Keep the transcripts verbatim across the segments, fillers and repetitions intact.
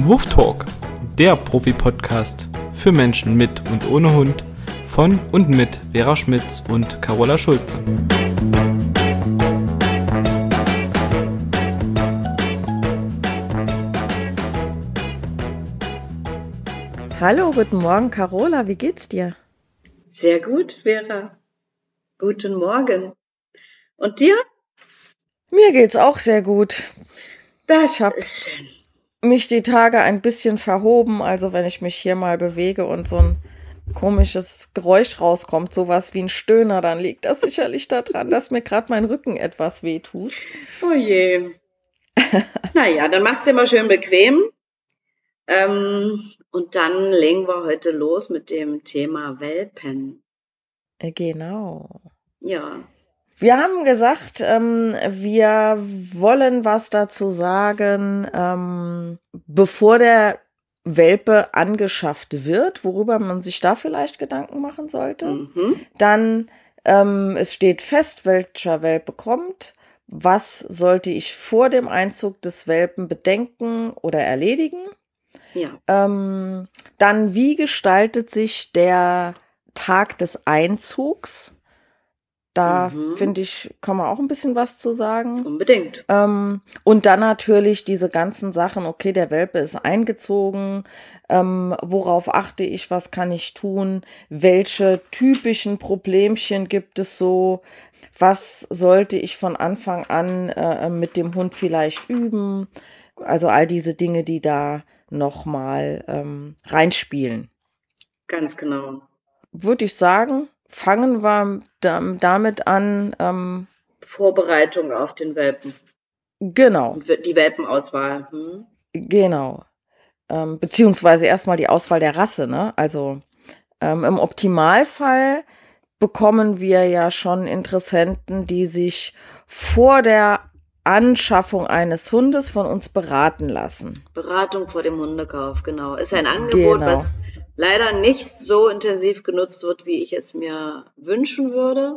zum Hoftalk, der Profi-Podcast für Menschen mit und ohne Hund von und mit Vera Schmitz und Carola Schulze. Hallo, guten Morgen, Carola, wie geht's dir? Sehr gut, Vera. Guten Morgen. Und dir? Mir geht's auch sehr gut. Das Ich hab ist schön. mich die Tage ein bisschen verhoben, also wenn ich mich hier mal bewege und so ein komisches Geräusch rauskommt, sowas wie ein Stöhner, dann liegt das sicherlich daran, dass mir gerade mein Rücken etwas wehtut. Oh je. Naja, dann machst du dir mal schön bequem. Ähm, und dann legen wir heute los mit dem Thema Welpen. Äh, Genau. Ja. Wir haben gesagt, ähm, wir wollen was dazu sagen, ähm, bevor der Welpe angeschafft wird, worüber man sich da vielleicht Gedanken machen sollte. Mhm. Dann, ähm, es steht fest, welcher Welpe kommt. Was sollte ich vor dem Einzug des Welpen bedenken oder erledigen? Ja. Ähm, dann, wie gestaltet sich der Tag des Einzugs? Da Mhm. finde ich, kann man auch ein bisschen was zu sagen. Unbedingt. Ähm, und dann natürlich diese ganzen Sachen, okay, der Welpe ist eingezogen, ähm, worauf achte ich, was kann ich tun, welche typischen Problemchen gibt es so, was sollte ich von Anfang an äh, mit dem Hund vielleicht üben, also all diese Dinge, die da nochmal ähm, reinspielen. Ganz genau. Würde ich sagen, fangen wir dam- damit an, ähm, Vorbereitung auf den Welpen. genau, Und die Welpenauswahl. Hm? genau. Ähm, beziehungsweise erstmal die Auswahl der Rasse, ne? Also ähm, im Optimalfall bekommen wir ja schon Interessenten, die sich vor der Anschaffung eines Hundes von uns beraten lassen. Beratung vor dem Hundekauf, genau. Ist ein Angebot, Genau. was leider nicht so intensiv genutzt wird, wie ich es mir wünschen würde,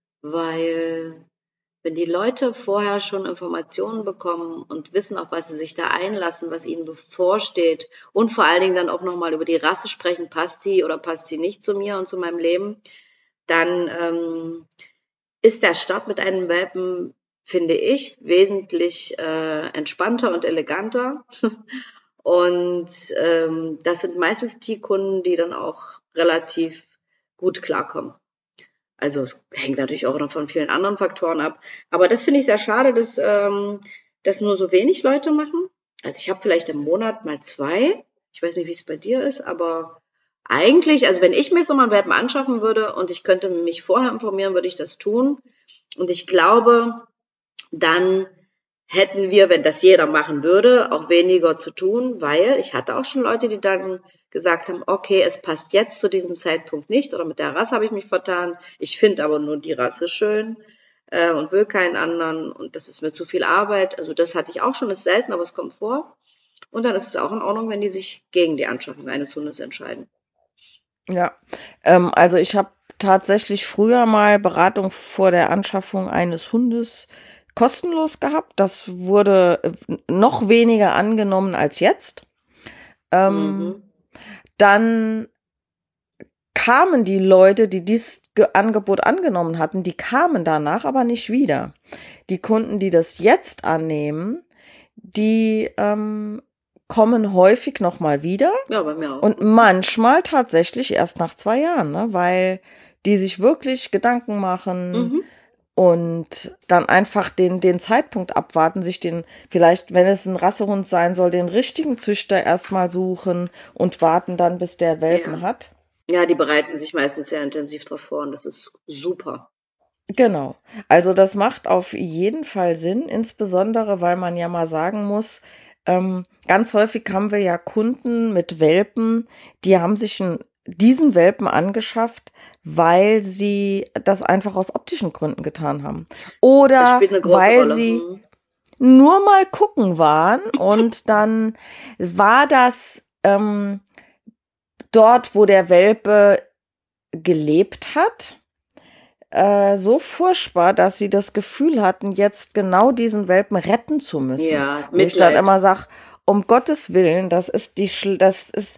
weil wenn die Leute vorher schon Informationen bekommen und wissen, auf was sie sich da einlassen, was ihnen bevorsteht und vor allen Dingen dann auch nochmal über die Rasse sprechen, passt die oder passt sie nicht zu mir und zu meinem Leben, dann ähm, ist der Start mit einem Welpen, finde ich, wesentlich äh, entspannter und eleganter. Und ähm, das sind meistens die Kunden, die dann auch relativ gut klarkommen. Also es hängt natürlich auch noch von vielen anderen Faktoren ab. Aber das finde ich sehr schade, dass ähm, das nur so wenig Leute machen. Also ich habe vielleicht im Monat mal zwei. Ich weiß nicht, wie es bei dir ist, aber eigentlich, also wenn ich mir so mal einen Welpen anschaffen würde und ich könnte mich vorher informieren, würde ich das tun. Und ich glaube, dann hätten wir, wenn das jeder machen würde, auch weniger zu tun, weil ich hatte auch schon Leute, die dann gesagt haben, okay, es passt jetzt zu diesem Zeitpunkt nicht oder mit der Rasse habe ich mich vertan. Ich finde aber nur die Rasse schön äh, und will keinen anderen und das ist mir zu viel Arbeit. Also das hatte ich auch schon, ist selten, aber es kommt vor. Und dann ist es auch in Ordnung, wenn die sich gegen die Anschaffung eines Hundes entscheiden. Ja, ähm, also ich habe tatsächlich früher mal Beratung vor der Anschaffung eines Hundes kostenlos gehabt. Das wurde äh, noch weniger angenommen als jetzt. Ähm, Mhm. Dann kamen die Leute, die dieses Ge- Angebot angenommen hatten, die kamen danach aber nicht wieder. Die Kunden, die das jetzt annehmen, die ähm, kommen häufig nochmal wieder Ja, bei mir auch. und manchmal tatsächlich erst nach zwei Jahren, ne? Weil die sich wirklich Gedanken machen Mhm. und dann einfach den, den Zeitpunkt abwarten, sich den, vielleicht, wenn es ein Rassehund sein soll, den richtigen Züchter erstmal suchen und warten dann, bis der Welpen Ja. hat. Ja, die bereiten sich meistens sehr intensiv drauf vor und das ist super. Genau. Also das macht auf jeden Fall Sinn, insbesondere weil man ja mal sagen muss, ähm, ganz häufig haben wir ja Kunden mit Welpen, die haben sich ein, diesen Welpen angeschafft, weil sie das einfach aus optischen Gründen getan haben. Das Oder spielt eine große weil Rolle. sie Hm. nur mal gucken waren und dann war das ähm, dort, wo der Welpe gelebt hat, äh, so furchtbar, dass sie das Gefühl hatten, jetzt genau diesen Welpen retten zu müssen. Ja, Wo ich dann Mitleid. immer sage, um Gottes Willen, das ist die, das ist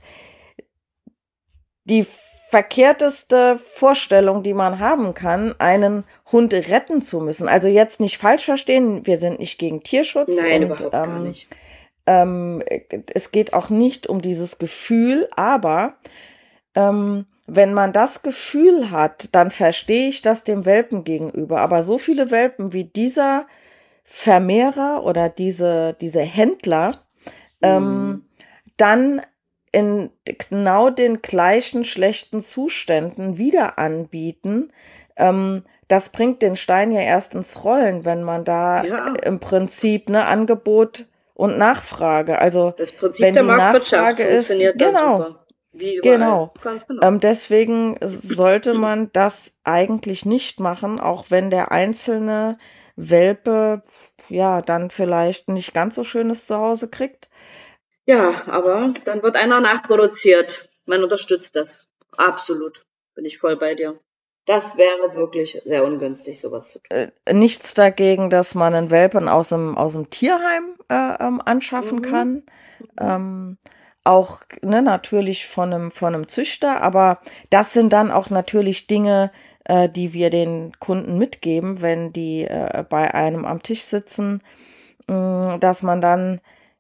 die verkehrteste Vorstellung, die man haben kann, einen Hund retten zu müssen. Also jetzt nicht falsch verstehen, wir sind nicht gegen Tierschutz. Nein, und, überhaupt ähm, gar nicht. Ähm, es geht auch nicht um dieses Gefühl, aber ähm, wenn man das Gefühl hat, dann verstehe ich das dem Welpen gegenüber. Aber so viele Welpen wie dieser Vermehrer oder diese, diese Händler ähm, Mhm. dann in genau den gleichen schlechten Zuständen wieder anbieten, ähm, das bringt den Stein ja erst ins Rollen, wenn man da Ja, im Prinzip ne Angebot und Nachfrage, also das Prinzip wenn der die Marktwirtschaft Nachfrage ist, funktioniert da genau, super. Wie überall. genau. Ganz genau. Ähm, deswegen sollte man das eigentlich nicht machen, auch wenn der einzelne Welpe ja dann vielleicht nicht ganz so schönes Zuhause kriegt. Ja, aber dann wird einer nachproduziert. Man unterstützt das. Absolut. Bin ich voll bei dir. Das wäre wirklich sehr ungünstig, sowas zu tun. Äh, nichts dagegen, dass man einen Welpen aus dem, aus dem Tierheim äh, ähm, anschaffen Mhm. kann. Mhm. Ähm, auch ne, natürlich von einem, von einem Züchter, aber das sind dann auch natürlich Dinge, äh, die wir den Kunden mitgeben, wenn die äh, bei einem am Tisch sitzen, mh, dass man dann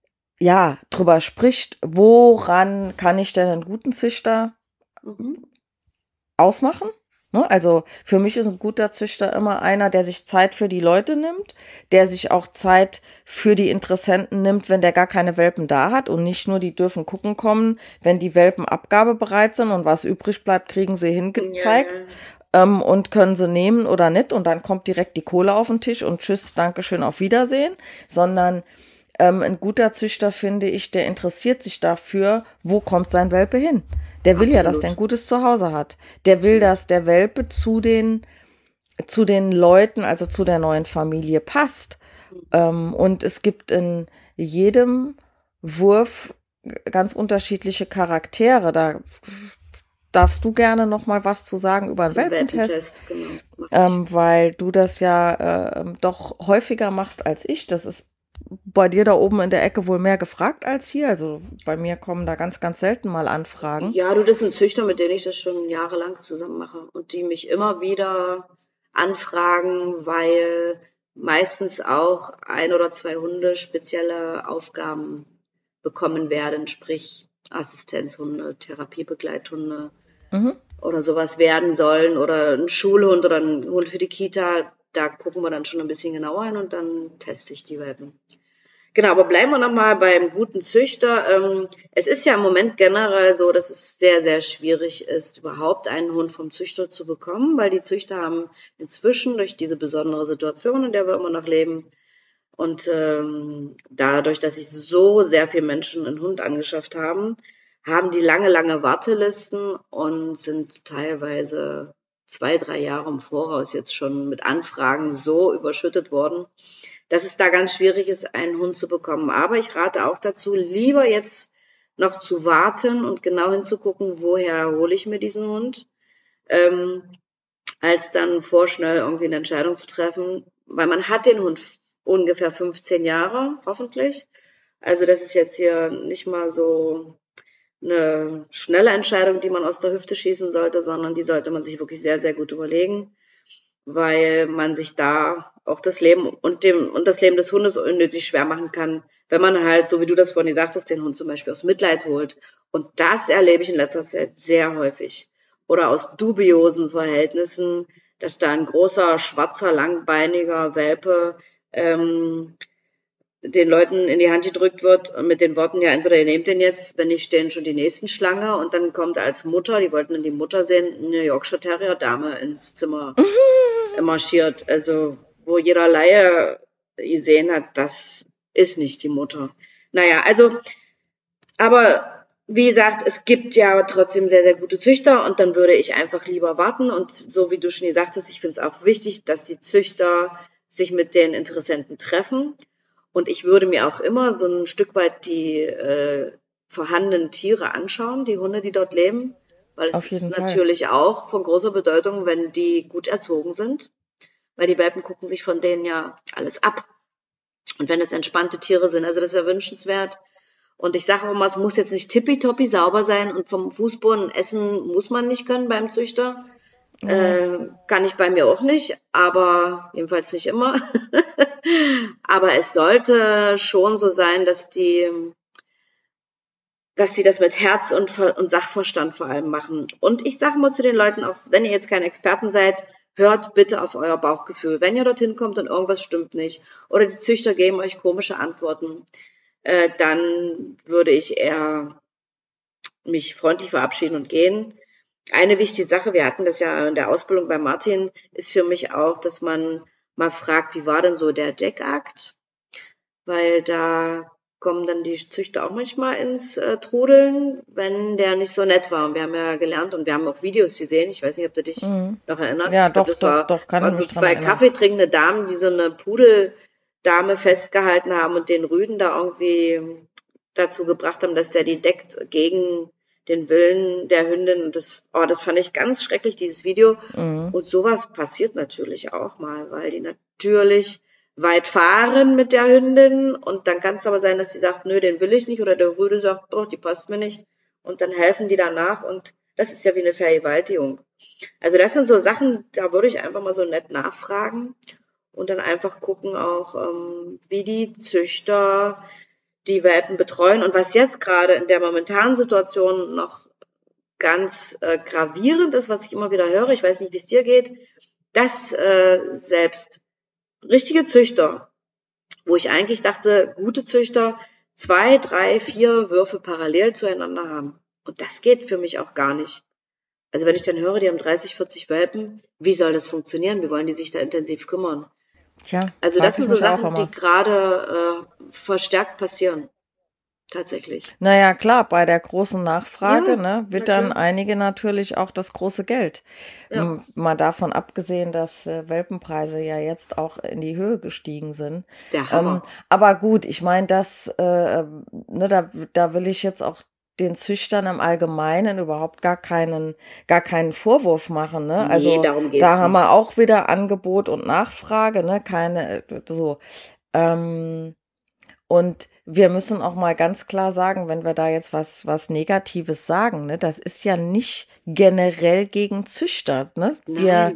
ja drüber spricht, woran kann ich denn einen guten Züchter Mhm. ausmachen? Ne? Also für mich ist ein guter Züchter immer einer, der sich Zeit für die Leute nimmt, der sich auch Zeit für die Interessenten nimmt, wenn der gar keine Welpen da hat und nicht nur die dürfen gucken kommen, wenn die Welpen abgabebereit sind und was übrig bleibt, kriegen sie Ja, hingezeigt ja. ähm, und können sie nehmen oder nicht und dann kommt direkt die Kohle auf den Tisch und tschüss, Dankeschön, auf Wiedersehen, sondern ähm, ein guter Züchter, finde ich, der interessiert sich dafür, wo kommt sein Welpe hin. Der will ja, dass der ein Absolut. gutes Zuhause hat. Der will, Absolut. dass der Welpe zu den, zu den Leuten, also zu der neuen Familie passt. Ähm, und es gibt in jedem Wurf ganz unterschiedliche Charaktere. Da darfst du gerne noch mal was zu sagen über einen Zum Welpentest, Welpentest, genau. Mach ich. ähm, weil du das ja äh, doch häufiger machst als ich. Das ist bei dir da oben in der Ecke wohl mehr gefragt als hier. Also bei mir kommen da ganz, ganz selten mal Anfragen. Ja, du, das sind Züchter, mit denen ich das schon jahrelang zusammen mache und die mich immer wieder anfragen, weil meistens auch ein oder zwei Hunde spezielle Aufgaben bekommen werden, sprich Assistenzhunde, Therapiebegleithunde Mhm. oder sowas werden sollen oder ein Schulhund oder ein Hund für die Kita. Da gucken wir dann schon ein bisschen genauer hin und dann teste ich die Welpen. Genau, aber bleiben wir nochmal beim guten Züchter. Ähm, es ist ja im Moment generell so, dass es sehr, sehr schwierig ist, überhaupt einen Hund vom Züchter zu bekommen, weil die Züchter haben inzwischen durch diese besondere Situation, in der wir immer noch leben, und ähm, dadurch, dass sich so sehr viele Menschen einen Hund angeschafft haben, haben die lange, lange Wartelisten und sind teilweise zwei, drei Jahre im Voraus jetzt schon mit Anfragen so überschüttet worden, dass es da ganz schwierig ist, einen Hund zu bekommen. Aber ich rate auch dazu, lieber jetzt noch zu warten und genau hinzugucken, woher hole ich mir diesen Hund, ähm, als dann vorschnell irgendwie eine Entscheidung zu treffen, weil man hat den Hund ungefähr fünfzehn Jahre, hoffentlich. Also das ist jetzt hier nicht mal so eine schnelle Entscheidung, die man aus der Hüfte schießen sollte, sondern die sollte man sich wirklich sehr, sehr gut überlegen, weil man sich da auch das Leben und dem und das Leben des Hundes unnötig schwer machen kann, wenn man halt, so wie du das vorhin gesagt hast, den Hund zum Beispiel aus Mitleid holt. Und das erlebe ich in letzter Zeit sehr häufig. Oder aus dubiosen Verhältnissen, dass da ein großer, schwarzer, langbeiniger Welpe ähm, den Leuten in die Hand gedrückt wird mit den Worten, ja, entweder ihr nehmt den jetzt, wenn nicht, stehen schon die nächsten Schlange. Und dann kommt als Mutter, die wollten dann die Mutter sehen, eine Yorkshire Terrier Dame ins Zimmer marschiert. Also, wo jeder Laie gesehen hat, das ist nicht die Mutter. Naja, also, aber wie gesagt, es gibt ja trotzdem sehr, sehr gute Züchter und dann würde ich einfach lieber warten. Und so wie du schon gesagt hast, ich finde es auch wichtig, dass die Züchter sich mit den Interessenten treffen. Und ich würde mir auch immer so ein Stück weit die äh, vorhandenen Tiere anschauen, die Hunde, die dort leben. Weil es Auf jeden ist Fall. natürlich auch von großer Bedeutung, wenn die gut erzogen sind. Weil die Welpen gucken sich von denen ja alles ab. Und wenn es entspannte Tiere sind, also das wäre wünschenswert. Und ich sage auch immer, es muss jetzt nicht tippitoppi sauber sein und vom Fußboden essen muss man nicht können beim Züchter. Äh, kann ich bei mir auch nicht, aber jedenfalls nicht immer. Aber es sollte schon so sein, dass die, dass die das mit Herz und, Ver- und Sachverstand vor allem machen. Und ich sage mal zu den Leuten, auch wenn ihr jetzt keine Experten seid, hört bitte auf euer Bauchgefühl. Wenn ihr dorthin kommt und irgendwas stimmt nicht oder die Züchter geben euch komische Antworten, äh, dann würde ich eher mich freundlich verabschieden und gehen. Eine wichtige Sache, wir hatten das ja in der Ausbildung bei Martin, ist für mich auch, dass man mal fragt, wie war denn so der Deckakt? Weil da kommen dann die Züchter auch manchmal ins äh, Trudeln, wenn der nicht so nett war. Und wir haben ja gelernt und wir haben auch Videos gesehen. Ich weiß nicht, ob du dich Mhm. noch erinnerst. Ja, Ich glaube, doch, das doch, war, doch, kann ich waren so mich dran zwei erinnern. kaffeetrinkende Damen, die so eine Pudeldame festgehalten haben und den Rüden da irgendwie dazu gebracht haben, dass der die deckt gegen den Willen der Hündin. Und das, oh, das fand ich ganz schrecklich, dieses Video. Mhm. Und sowas passiert natürlich auch mal, weil die natürlich weit fahren mit der Hündin und dann kann es aber sein, dass sie sagt, nö, den will ich nicht oder der Rüde sagt, doch, die passt mir nicht und dann helfen die danach und das ist ja wie eine Vergewaltigung. Also das sind so Sachen, da würde ich einfach mal so nett nachfragen und dann einfach gucken auch, ähm, wie die Züchter die Welpen betreuen und was jetzt gerade in der momentanen Situation noch ganz äh, gravierend ist, was ich immer wieder höre, ich weiß nicht, wie es dir geht, dass äh, selbst richtige Züchter, wo ich eigentlich dachte, gute Züchter, zwei, drei, vier Würfe parallel zueinander haben. Und das geht für mich auch gar nicht. Also wenn ich dann höre, die haben dreißig, vierzig Welpen, wie soll das funktionieren? Wie wollen die sich da intensiv kümmern? Tja, Also das frage sind ich so mich auch Sachen, immer. die gerade äh, verstärkt passieren. Tatsächlich. Naja, klar, bei der großen Nachfrage, Ja, ne, na wittern klar. einige natürlich auch das große Geld. Ja, M- Mal davon abgesehen, dass äh, Welpenpreise ja jetzt auch in die Höhe gestiegen sind. das ist der Ähm, Hammer. aber gut, ich meine, das, äh, ne, da, da will ich jetzt auch den Züchtern im Allgemeinen überhaupt gar keinen, gar keinen Vorwurf machen, ne? Nee, Also darum da geht's haben wir nicht. auch wieder Angebot und Nachfrage, ne? Keine, äh, so. Ähm, und wir müssen auch mal ganz klar sagen, wenn wir da jetzt was, was Negatives sagen, ne, das ist ja nicht generell gegen Züchter, ne? Wir, Nein.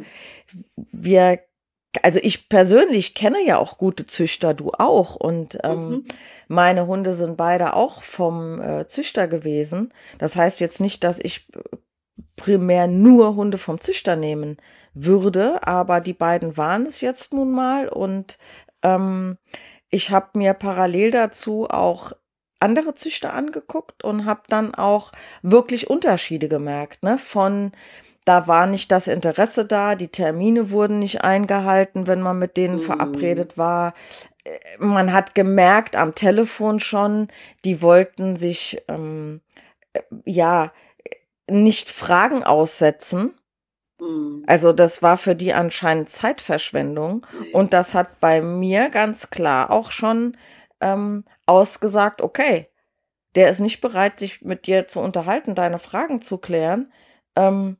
wir, also ich persönlich kenne ja auch gute Züchter, du auch. Und ähm, Mhm. meine Hunde sind beide auch vom äh, Züchter gewesen. Das heißt jetzt nicht, dass ich äh, primär nur Hunde vom Züchter nehmen würde, aber die beiden waren es jetzt nun mal und ähm, ich habe mir parallel dazu auch andere Züchter angeguckt und habe dann auch wirklich Unterschiede gemerkt, ne? Von da war nicht das Interesse da, die Termine wurden nicht eingehalten, wenn man mit denen Mhm. verabredet war. Äh, Man hat gemerkt am Telefon schon, die wollten sich ähm, äh, ja nicht Fragen aussetzen. Mhm. Also das war für die anscheinend Zeitverschwendung. Nee. Und das hat bei mir ganz klar auch schon ähm, ausgesagt, okay, der ist nicht bereit, sich mit dir zu unterhalten, deine Fragen zu klären. Ähm,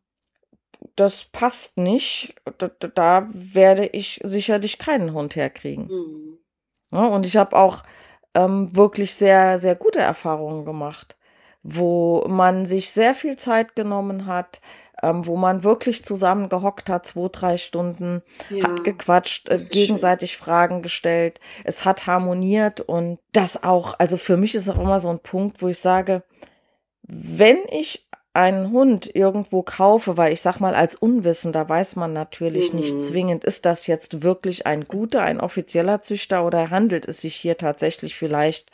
das passt nicht. Da, da da werde ich sicherlich keinen Hund herkriegen. Mhm. Ja, und ich habe auch ähm, wirklich sehr, sehr gute Erfahrungen gemacht, wo man sich sehr viel Zeit genommen hat, ähm, wo man wirklich zusammen gehockt hat, zwei, drei Stunden, Ja, hat gequatscht, äh, das ist schön. gegenseitig Fragen gestellt, es hat harmoniert und das auch, also für mich ist auch immer so ein Punkt, wo ich sage, wenn ich einen Hund irgendwo kaufe, weil ich sag mal, als Unwissender weiß man natürlich nicht Mhm. zwingend, ist das jetzt wirklich ein guter, ein offizieller Züchter oder handelt es sich hier tatsächlich vielleicht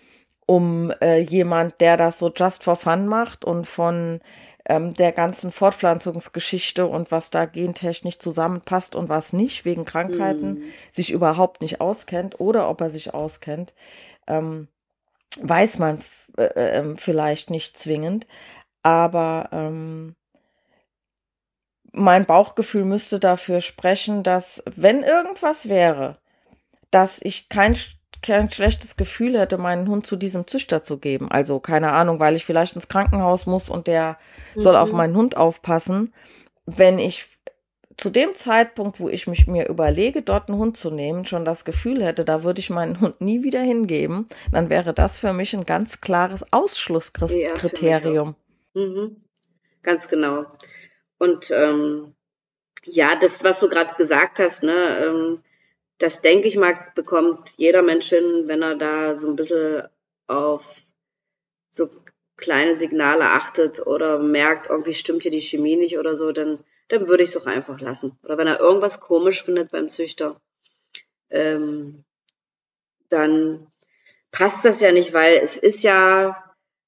um äh, jemand, der das so just for fun macht und von ähm, der ganzen Fortpflanzungsgeschichte und was da gentechnisch zusammenpasst und was nicht, wegen Krankheiten, Mhm. sich überhaupt nicht auskennt oder ob er sich auskennt, ähm, weiß man f- äh, äh, vielleicht nicht zwingend. Aber ähm, mein Bauchgefühl müsste dafür sprechen, dass wenn irgendwas wäre, dass ich kein, sch- kein schlechtes Gefühl hätte, meinen Hund zu diesem Züchter zu geben. Also keine Ahnung, weil ich vielleicht ins Krankenhaus muss und der soll auf Mhm. meinen Hund aufpassen. Wenn ich zu dem Zeitpunkt, wo ich mich mir überlege, dort einen Hund zu nehmen, schon das Gefühl hätte, da würde ich meinen Hund nie wieder hingeben, dann wäre das für mich ein ganz klares Ja, für mich auch. Ausschlusskriterium. Mhm. Ganz genau. Und ähm, ja, das, was du gerade gesagt hast, ne, ähm, das denke ich mal, bekommt jeder Mensch hin, wenn er da so ein bisschen auf so kleine Signale achtet oder merkt, irgendwie stimmt hier die Chemie nicht oder so, dann, dann würde ich es doch einfach lassen. Oder wenn er irgendwas komisch findet beim Züchter, ähm, dann passt das ja nicht, weil es ist ja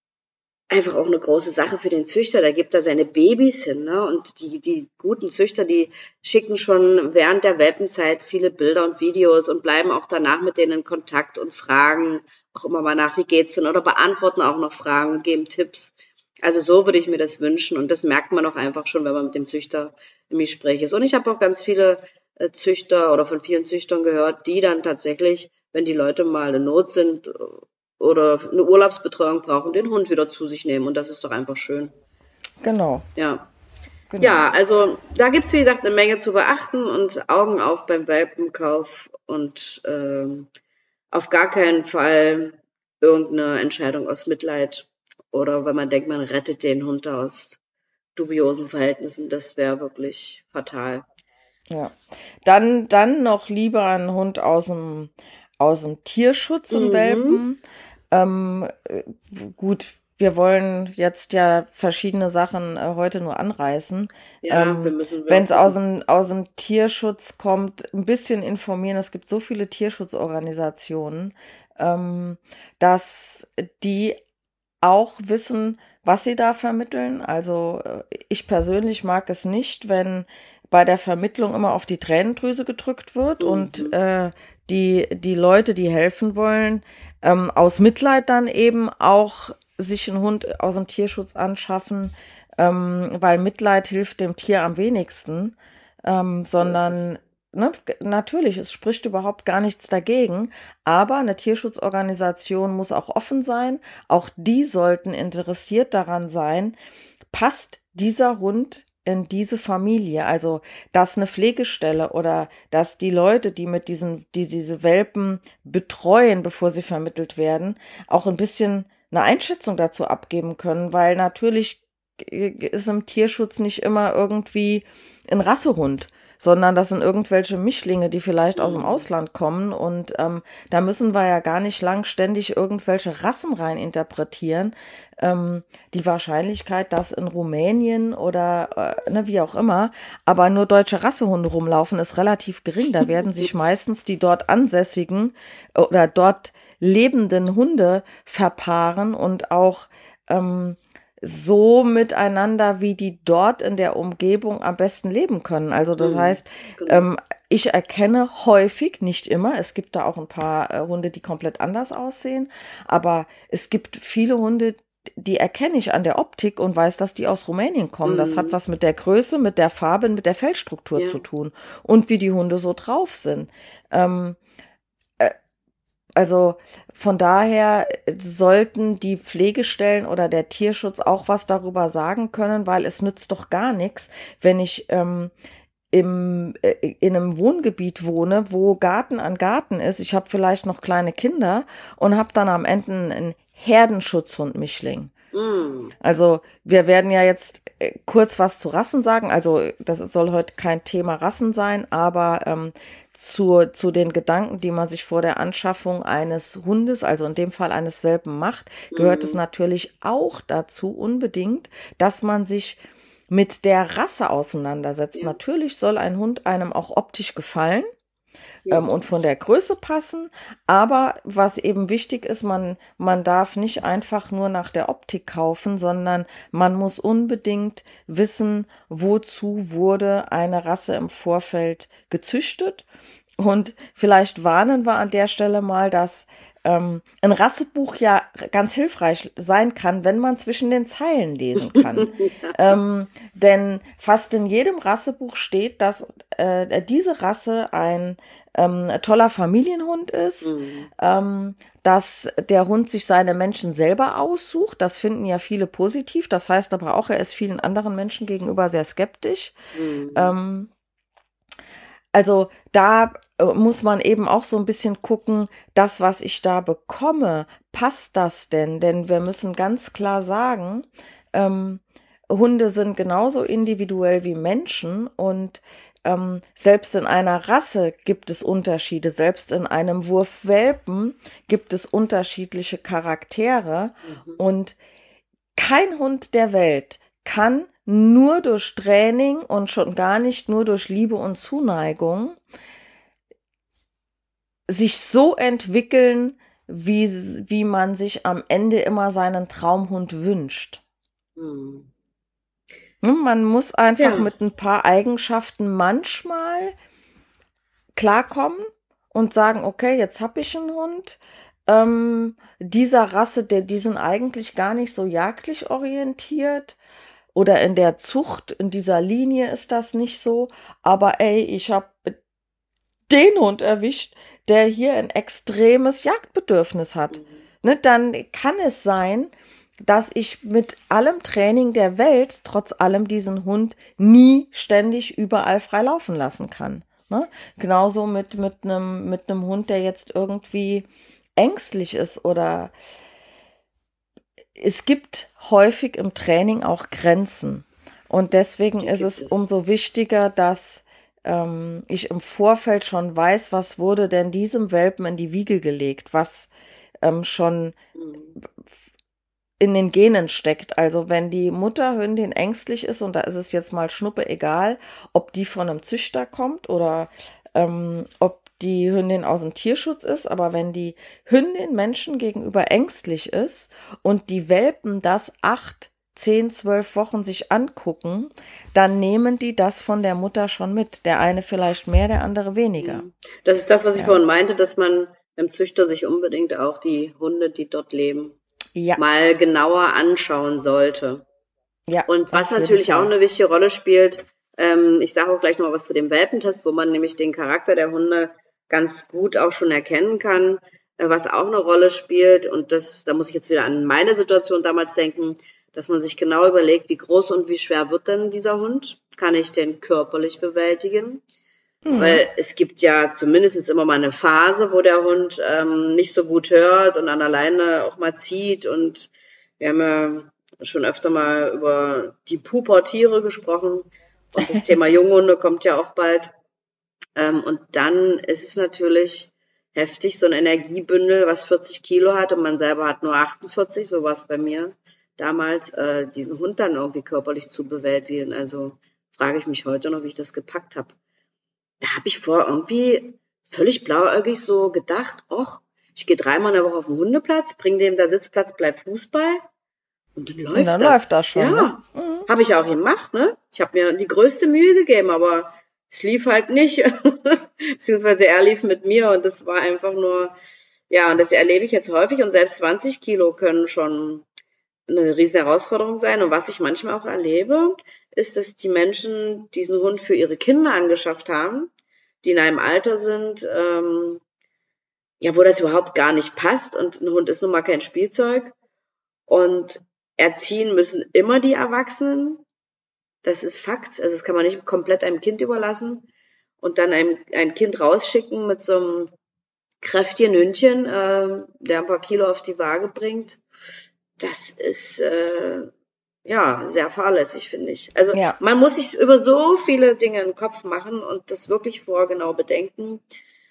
einfach auch eine große Sache für den Züchter. Der gibt da seine Babys hin, ne? Und die, die guten Züchter, die schicken schon während der Welpenzeit viele Bilder und Videos und bleiben auch danach mit denen in Kontakt und fragen auch immer mal nach, wie geht's denn? Oder beantworten auch noch Fragen und geben Tipps. Also so würde ich mir das wünschen. Und das merkt man auch einfach schon, wenn man mit dem Züchter im Gespräch ist. Und ich habe auch ganz viele äh, Züchter oder von vielen Züchtern gehört, die dann tatsächlich, wenn die Leute mal in Not sind oder eine Urlaubsbetreuung brauchen, den Hund wieder zu sich nehmen. Und das ist doch einfach schön. Genau, Ja. genau. Ja, also da gibt's wie gesagt, eine Menge zu beachten und Augen auf beim Welpenkauf und ähm, auf gar keinen Fall irgendeine Entscheidung aus Mitleid oder wenn man denkt, man rettet den Hund aus dubiosen Verhältnissen. Das wäre wirklich fatal. Ja. Dann, dann noch lieber einen Hund aus dem, aus dem Tierschutz, einen Mhm. Welpen. Ähm, äh, gut, wir wollen jetzt ja verschiedene Sachen äh, heute nur anreißen. Ja, wir Ähm, müssen wenn es wirklich. aus dem, aus dem Tierschutz kommt, ein bisschen informieren. Es gibt so viele Tierschutzorganisationen, ähm, dass die auch wissen, was sie da vermitteln. Also äh, ich persönlich mag es nicht, wenn bei der Vermittlung immer auf die Tränendrüse gedrückt wird und Mhm. äh, die, die Leute, die helfen wollen, ähm, aus Mitleid dann eben auch sich einen Hund aus dem Tierschutz anschaffen, ähm, weil Mitleid hilft dem Tier am wenigsten, ähm, So ist es. sondern ne, g- natürlich, es spricht überhaupt gar nichts dagegen, aber eine Tierschutzorganisation muss auch offen sein. Auch die sollten interessiert daran sein, passt dieser Hund in diese Familie? Also, dass eine Pflegestelle oder dass die Leute, die mit diesen, die diese Welpen betreuen, bevor sie vermittelt werden, auch ein bisschen eine Einschätzung dazu abgeben können, weil natürlich ist im Tierschutz nicht immer irgendwie ein Rassehund, sondern das sind irgendwelche Mischlinge, die vielleicht aus dem Mhm. Ausland kommen. Und ähm, da müssen wir ja gar nicht lang ständig irgendwelche Rassen rein interpretieren. Ähm, die Wahrscheinlichkeit, dass in Rumänien oder äh, ne, wie auch immer, aber nur deutsche Rassehunde rumlaufen, ist relativ gering. Da werden sich meistens die dort ansässigen oder dort lebenden Hunde verpaaren und auch ähm, so miteinander, wie die dort in der Umgebung am besten leben können. Also das Mhm. heißt, Genau. ähm, ich erkenne häufig, nicht immer, es gibt da auch ein paar äh, Hunde, die komplett anders aussehen, aber es gibt viele Hunde, die erkenne ich an der Optik und weiß, dass die aus Rumänien kommen. Das hat Mhm. was mit der Größe, mit der Farbe, mit der Fellstruktur Ja. zu tun und wie die Hunde so drauf sind. Ähm, also von daher sollten die Pflegestellen oder der Tierschutz auch was darüber sagen können, weil es nützt doch gar nichts, wenn ich ähm, im, äh, in einem Wohngebiet wohne, wo Garten an Garten ist. Ich habe vielleicht noch kleine Kinder und habe dann am Ende einen Herdenschutzhund-Mischling. Mhm. Also wir werden ja jetzt äh, kurz was zu Rassen sagen. Also das soll heute kein Thema Rassen sein, aber ähm, zu, zu den Gedanken, die man sich vor der Anschaffung eines Hundes, also in dem Fall eines Welpen macht, gehört es Mhm. natürlich auch dazu unbedingt, dass man sich mit der Rasse auseinandersetzt. Ja. Natürlich soll ein Hund einem auch optisch gefallen Ja. ähm, und von der Größe passen. Aber was eben wichtig ist, man, man darf nicht einfach nur nach der Optik kaufen, sondern man muss unbedingt wissen, wozu wurde eine Rasse im Vorfeld gezüchtet. Und vielleicht warnen wir an der Stelle mal, dass ähm, ein Rassebuch ja ganz hilfreich sein kann, wenn man zwischen den Zeilen lesen kann. Ähm, denn fast in jedem Rassebuch steht, dass äh, diese Rasse ein ähm, toller Familienhund ist, Mhm. ähm, dass der Hund sich seine Menschen selber aussucht. Das finden ja viele positiv. Das heißt aber auch, er ist vielen anderen Menschen gegenüber sehr skeptisch. Mhm. Ähm, Also da äh, muss man eben auch so ein bisschen gucken, das, was ich da bekomme, passt das denn? Denn wir müssen ganz klar sagen, ähm, Hunde sind genauso individuell wie Menschen und ähm, selbst in einer Rasse gibt es Unterschiede. Selbst in einem Wurf Welpen gibt es unterschiedliche Charaktere Mhm. und kein Hund der Welt kann nur durch Training und schon gar nicht nur durch Liebe und Zuneigung sich so entwickeln, wie, wie man sich am Ende immer seinen Traumhund wünscht. Mhm. Ne, Man muss einfach Ja. mit ein paar Eigenschaften manchmal klarkommen und sagen, okay, jetzt habe ich einen Hund. Ähm, dieser Rasse, der, die sind eigentlich gar nicht so jagdlich orientiert. Oder in der Zucht, in dieser Linie ist das nicht so. Aber ey, ich habe den Hund erwischt, der hier ein extremes Jagdbedürfnis hat. Mhm. Ne, dann kann es sein, dass ich mit allem Training der Welt trotz allem diesen Hund nie ständig überall frei laufen lassen kann. Ne? Genauso mit, mit einem mit einem Hund, der jetzt irgendwie ängstlich ist oder es gibt häufig im Training auch Grenzen. Und deswegen Die ist gibt es es. umso wichtiger, dass ähm, ich im Vorfeld schon weiß, was wurde denn diesem Welpen in die Wiege gelegt, was ähm, schon Mhm. in den Genen steckt. Also wenn die Mutterhündin ängstlich ist, und da ist es jetzt mal Schnuppe egal, ob die von einem Züchter kommt oder ähm, ob die Hündin aus dem Tierschutz ist, aber wenn die Hündin Menschen gegenüber ängstlich ist und die Welpen das acht, zehn, zwölf Wochen sich angucken, dann nehmen die das von der Mutter schon mit. Der eine vielleicht mehr, der andere weniger. Mhm. Das ist das, was ich Ja, vorhin meinte, dass man beim Züchter sich unbedingt auch die Hunde, die dort leben, ja, mal genauer anschauen sollte. ja, Und was auf jeden natürlich auch Fall. eine wichtige Rolle spielt, ähm, ich sage auch gleich noch mal was zu dem Welpentest, wo man nämlich den Charakter der Hunde ganz gut auch schon erkennen kann, äh, was auch eine Rolle spielt. Und das, da muss ich jetzt wieder an meine Situation damals denken, dass man sich genau überlegt, wie groß und wie schwer wird denn dieser Hund? Kann ich den körperlich bewältigen? Mhm. Weil es gibt ja zumindest immer mal eine Phase, wo der Hund ähm, nicht so gut hört und an der Leine auch mal zieht. Und wir haben ja schon öfter mal über die Pubertiere gesprochen. Und das Thema Junghunde kommt ja auch bald. Ähm, und dann ist es natürlich heftig, so ein Energiebündel, was vierzig Kilo hat und man selber hat nur achtundvierzig, so war es bei mir damals, äh, diesen Hund dann irgendwie körperlich zu bewältigen. Also frage ich mich heute noch, wie ich das gepackt habe. Da habe ich vorher irgendwie völlig blauäugig so gedacht, och, ich gehe dreimal in der Woche auf den Hundeplatz, bring dem da Sitzplatz, bleibt Fußball und dann Und läuft dann läuft das. das schon, ne? Ja, Mhm. habe ich auch gemacht, ne? Ich habe mir die größte Mühe gegeben, aber es lief halt nicht, beziehungsweise er lief mit mir und das war einfach nur, ja, und das erlebe ich jetzt häufig und selbst zwanzig Kilo können schon eine riesen Herausforderung sein. Und was ich manchmal auch erlebe, ist, dass die Menschen diesen Hund für ihre Kinder angeschafft haben, die in einem Alter sind, ähm, ja, wo das überhaupt gar nicht passt. Und ein Hund ist nun mal kein Spielzeug. Und erziehen müssen immer die Erwachsenen. Das ist Fakt. Also das kann man nicht komplett einem Kind überlassen und dann ein, ein Kind rausschicken mit so einem kräftigen Hündchen, äh, der ein paar Kilo auf die Waage bringt. Das ist äh, ja sehr fahrlässig, finde ich. Also Ja, man muss sich über so viele Dinge im Kopf machen und das wirklich vorgenau bedenken.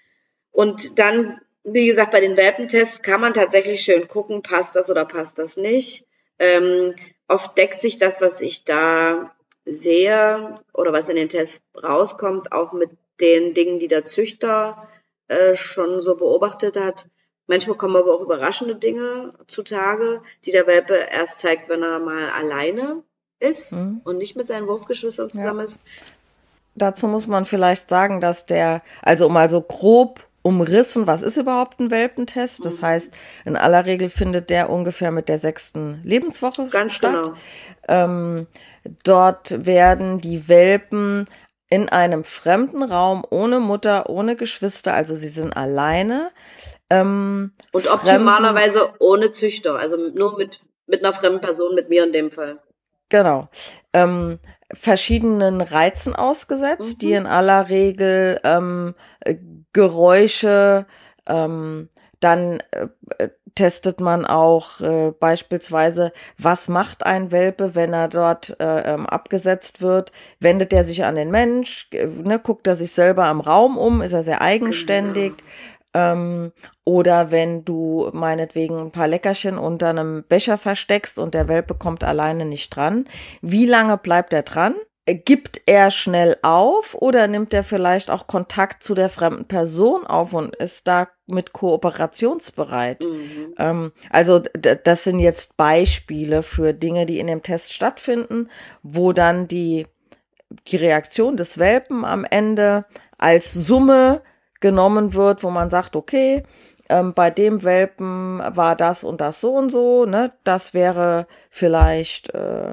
Und dann, wie gesagt, bei den Welpentests kann man tatsächlich schön gucken, passt das oder passt das nicht. Ähm, oft deckt sich das, was ich da sehe oder was in den Tests rauskommt, auch mit den Dingen, die der Züchter äh, schon so beobachtet hat. Manchmal kommen aber auch überraschende Dinge zutage, die der Welpe erst zeigt, wenn er mal alleine ist mhm. und nicht mit seinen Wurfgeschwistern Ja. zusammen ist. Dazu muss man vielleicht sagen, dass der, also mal so grob umrissen, was ist überhaupt ein Welpentest? Das Mhm. heißt, in aller Regel findet der ungefähr mit der sechsten Lebenswoche Ganz statt. genau. Ähm, dort werden die Welpen in einem fremden Raum, ohne Mutter, ohne Geschwister, also sie sind alleine, ähm, Und fremden, optimalerweise ohne Züchter, also nur mit, mit einer fremden Person, mit mir in dem Fall. genau, ähm, verschiedenen Reizen ausgesetzt, Mhm. die in aller Regel ähm, äh, Geräusche, ähm, dann äh, äh, testet man auch äh, beispielsweise, was macht ein Welpe, wenn er dort äh, ähm, abgesetzt wird? Wendet er sich an den Mensch? Äh, ne, guckt er sich selber im Raum um? Ist er sehr eigenständig? Genau. Ähm, oder wenn du meinetwegen ein paar Leckerchen unter einem Becher versteckst und der Welpe kommt alleine nicht dran, wie lange bleibt er dran? Gibt er schnell auf oder nimmt er vielleicht auch Kontakt zu der fremden Person auf und ist damit kooperationsbereit? Mhm. Ähm, also d- das sind jetzt Beispiele für Dinge, die in dem Test stattfinden, wo dann die, die Reaktion des Welpen am Ende als Summe genommen wird, wo man sagt, okay, ähm, bei dem Welpen war das und das so und so, ne? Das wäre vielleicht äh,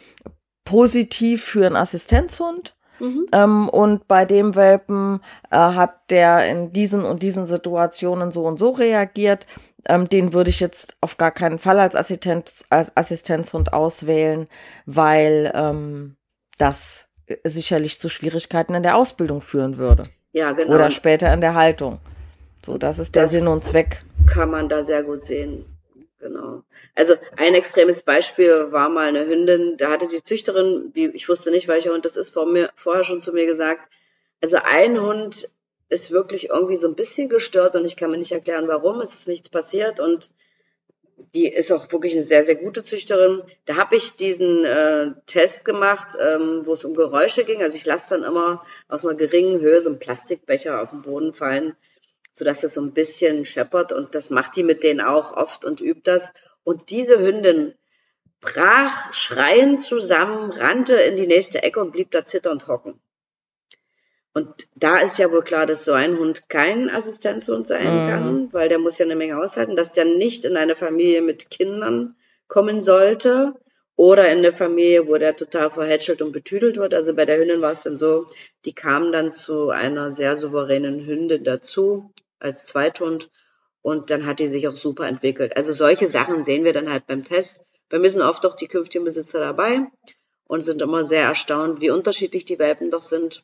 positiv für einen Assistenzhund. Mhm. Ähm, und bei dem Welpen äh, hat der in diesen und diesen Situationen so und so reagiert. Ähm, den würde ich jetzt auf gar keinen Fall als, Assistenz, als Assistenzhund auswählen, weil ähm, das sicherlich zu Schwierigkeiten in der Ausbildung führen würde. Ja, genau. Oder Und später in der Haltung. So, das ist der das Sinn und Zweck. kann man da sehr gut sehen. Genau. Also ein extremes Beispiel war mal eine Hündin, da hatte die Züchterin, die, ich wusste nicht, welcher Hund das ist, vor mir, vorher schon zu mir gesagt, also ein Hund ist wirklich irgendwie so ein bisschen gestört und ich kann mir nicht erklären, warum, es ist nichts passiert und die ist auch wirklich eine sehr, sehr gute Züchterin. Da habe ich diesen äh, Test gemacht, ähm, wo es um Geräusche ging. Also ich lasse dann immer aus einer geringen Höhe so einen Plastikbecher auf den Boden fallen, sodass das so ein bisschen scheppert. Und das macht die mit denen auch oft und übt das. Und diese Hündin brach schreiend zusammen, rannte in die nächste Ecke und blieb da zitternd hocken. Und da ist ja wohl klar, dass so ein Hund kein Assistenzhund sein Mhm. kann, weil der muss ja eine Menge aushalten, dass der nicht in eine Familie mit Kindern kommen sollte oder in eine Familie, wo der total verhätschelt und betüdelt wird. Also bei der Hündin war es dann so, die kam dann zu einer sehr souveränen Hündin dazu als Zweithund und dann hat die sich auch super entwickelt. Also solche Sachen sehen wir dann halt beim Test. Bei mir sind oft doch die künftigen Besitzer dabei und sind immer sehr erstaunt, wie unterschiedlich die Welpen doch sind.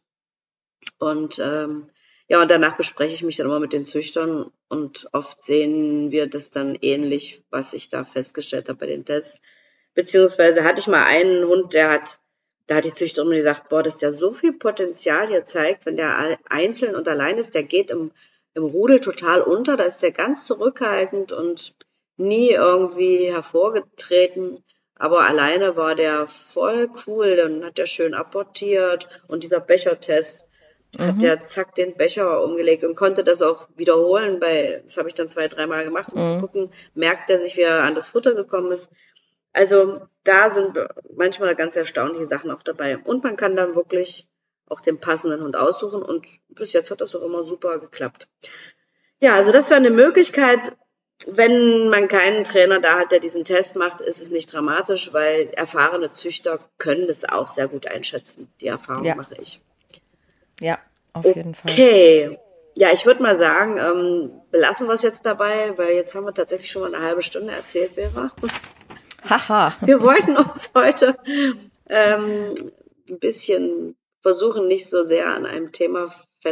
Und ähm, ja, und danach bespreche ich mich dann immer mit den Züchtern und oft sehen wir das dann ähnlich, was ich da festgestellt habe bei den Tests. Beziehungsweise hatte ich mal einen Hund, der hat, da hat die Züchterin mir gesagt, boah, dass der so viel Potenzial hier zeigt, wenn der einzeln und allein ist, der geht im, im Rudel total unter, da ist der ganz zurückhaltend und nie irgendwie hervorgetreten. Aber alleine war der voll cool, dann hat er schön apportiert und dieser Bechertest, hat Mhm. der zack den Becher umgelegt und konnte das auch wiederholen. Bei, das habe ich dann zwei, dreimal gemacht, um zu Mhm. gucken, merkt er sich, wie er an das Futter gekommen ist. Also da sind manchmal ganz erstaunliche Sachen auch dabei. Und man kann dann wirklich auch den passenden Hund aussuchen und bis jetzt hat das auch immer super geklappt. Ja, also das wäre eine Möglichkeit. Wenn man keinen Trainer da hat, der diesen Test macht, ist es nicht dramatisch, weil erfahrene Züchter können das auch sehr gut einschätzen. Die Erfahrung Ja, mache ich. ja, auf jeden Fall. Okay. Ja, ich würde mal sagen, ähm, belassen wir es jetzt dabei, weil jetzt haben wir tatsächlich schon mal eine halbe Stunde erzählt, Vera. Haha. Wir wollten uns heute ähm, ein bisschen versuchen, nicht so sehr an einem Thema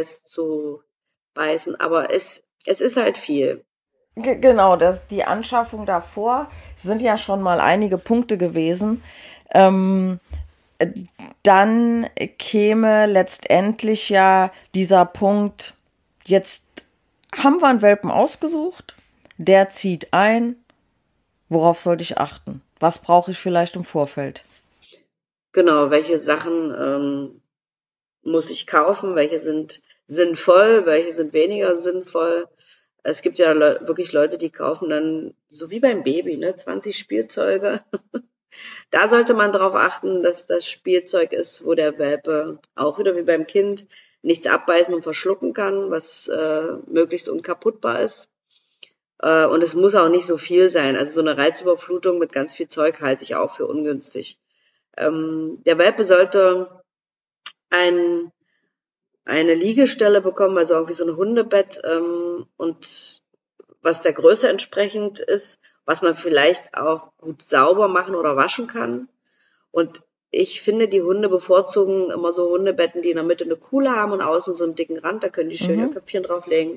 festzubeißen, aber es, es ist halt viel. Ge- Genau, das, die Anschaffung davor sind ja schon mal einige Punkte gewesen. Ähm, äh, Dann käme letztendlich ja dieser Punkt, jetzt haben wir einen Welpen ausgesucht, der zieht ein, worauf sollte ich achten? Was brauche ich vielleicht im Vorfeld? Genau, welche Sachen ähm, muss ich kaufen, welche sind sinnvoll, welche sind weniger sinnvoll. Es gibt ja le wirklich Leute, die kaufen dann, so wie beim Baby, ne, zwanzig Spielzeuge. Da sollte man darauf achten, dass das Spielzeug ist, wo der Welpe auch wieder wie beim Kind nichts abbeißen und verschlucken kann, was äh, möglichst unkaputtbar ist. Äh, und es muss auch nicht so viel sein. Also so eine Reizüberflutung mit ganz viel Zeug halte ich auch für ungünstig. Ähm, der Welpe sollte ein, eine Liegestelle bekommen, also irgendwie so ein Hundebett ähm, und was der Größe entsprechend ist, was man vielleicht auch gut sauber machen oder waschen kann. Und ich finde, die Hunde bevorzugen immer so Hundebetten, die in der Mitte eine Kuhle haben und außen so einen dicken Rand, da können die schön ihr Mhm. Köpfchen drauflegen.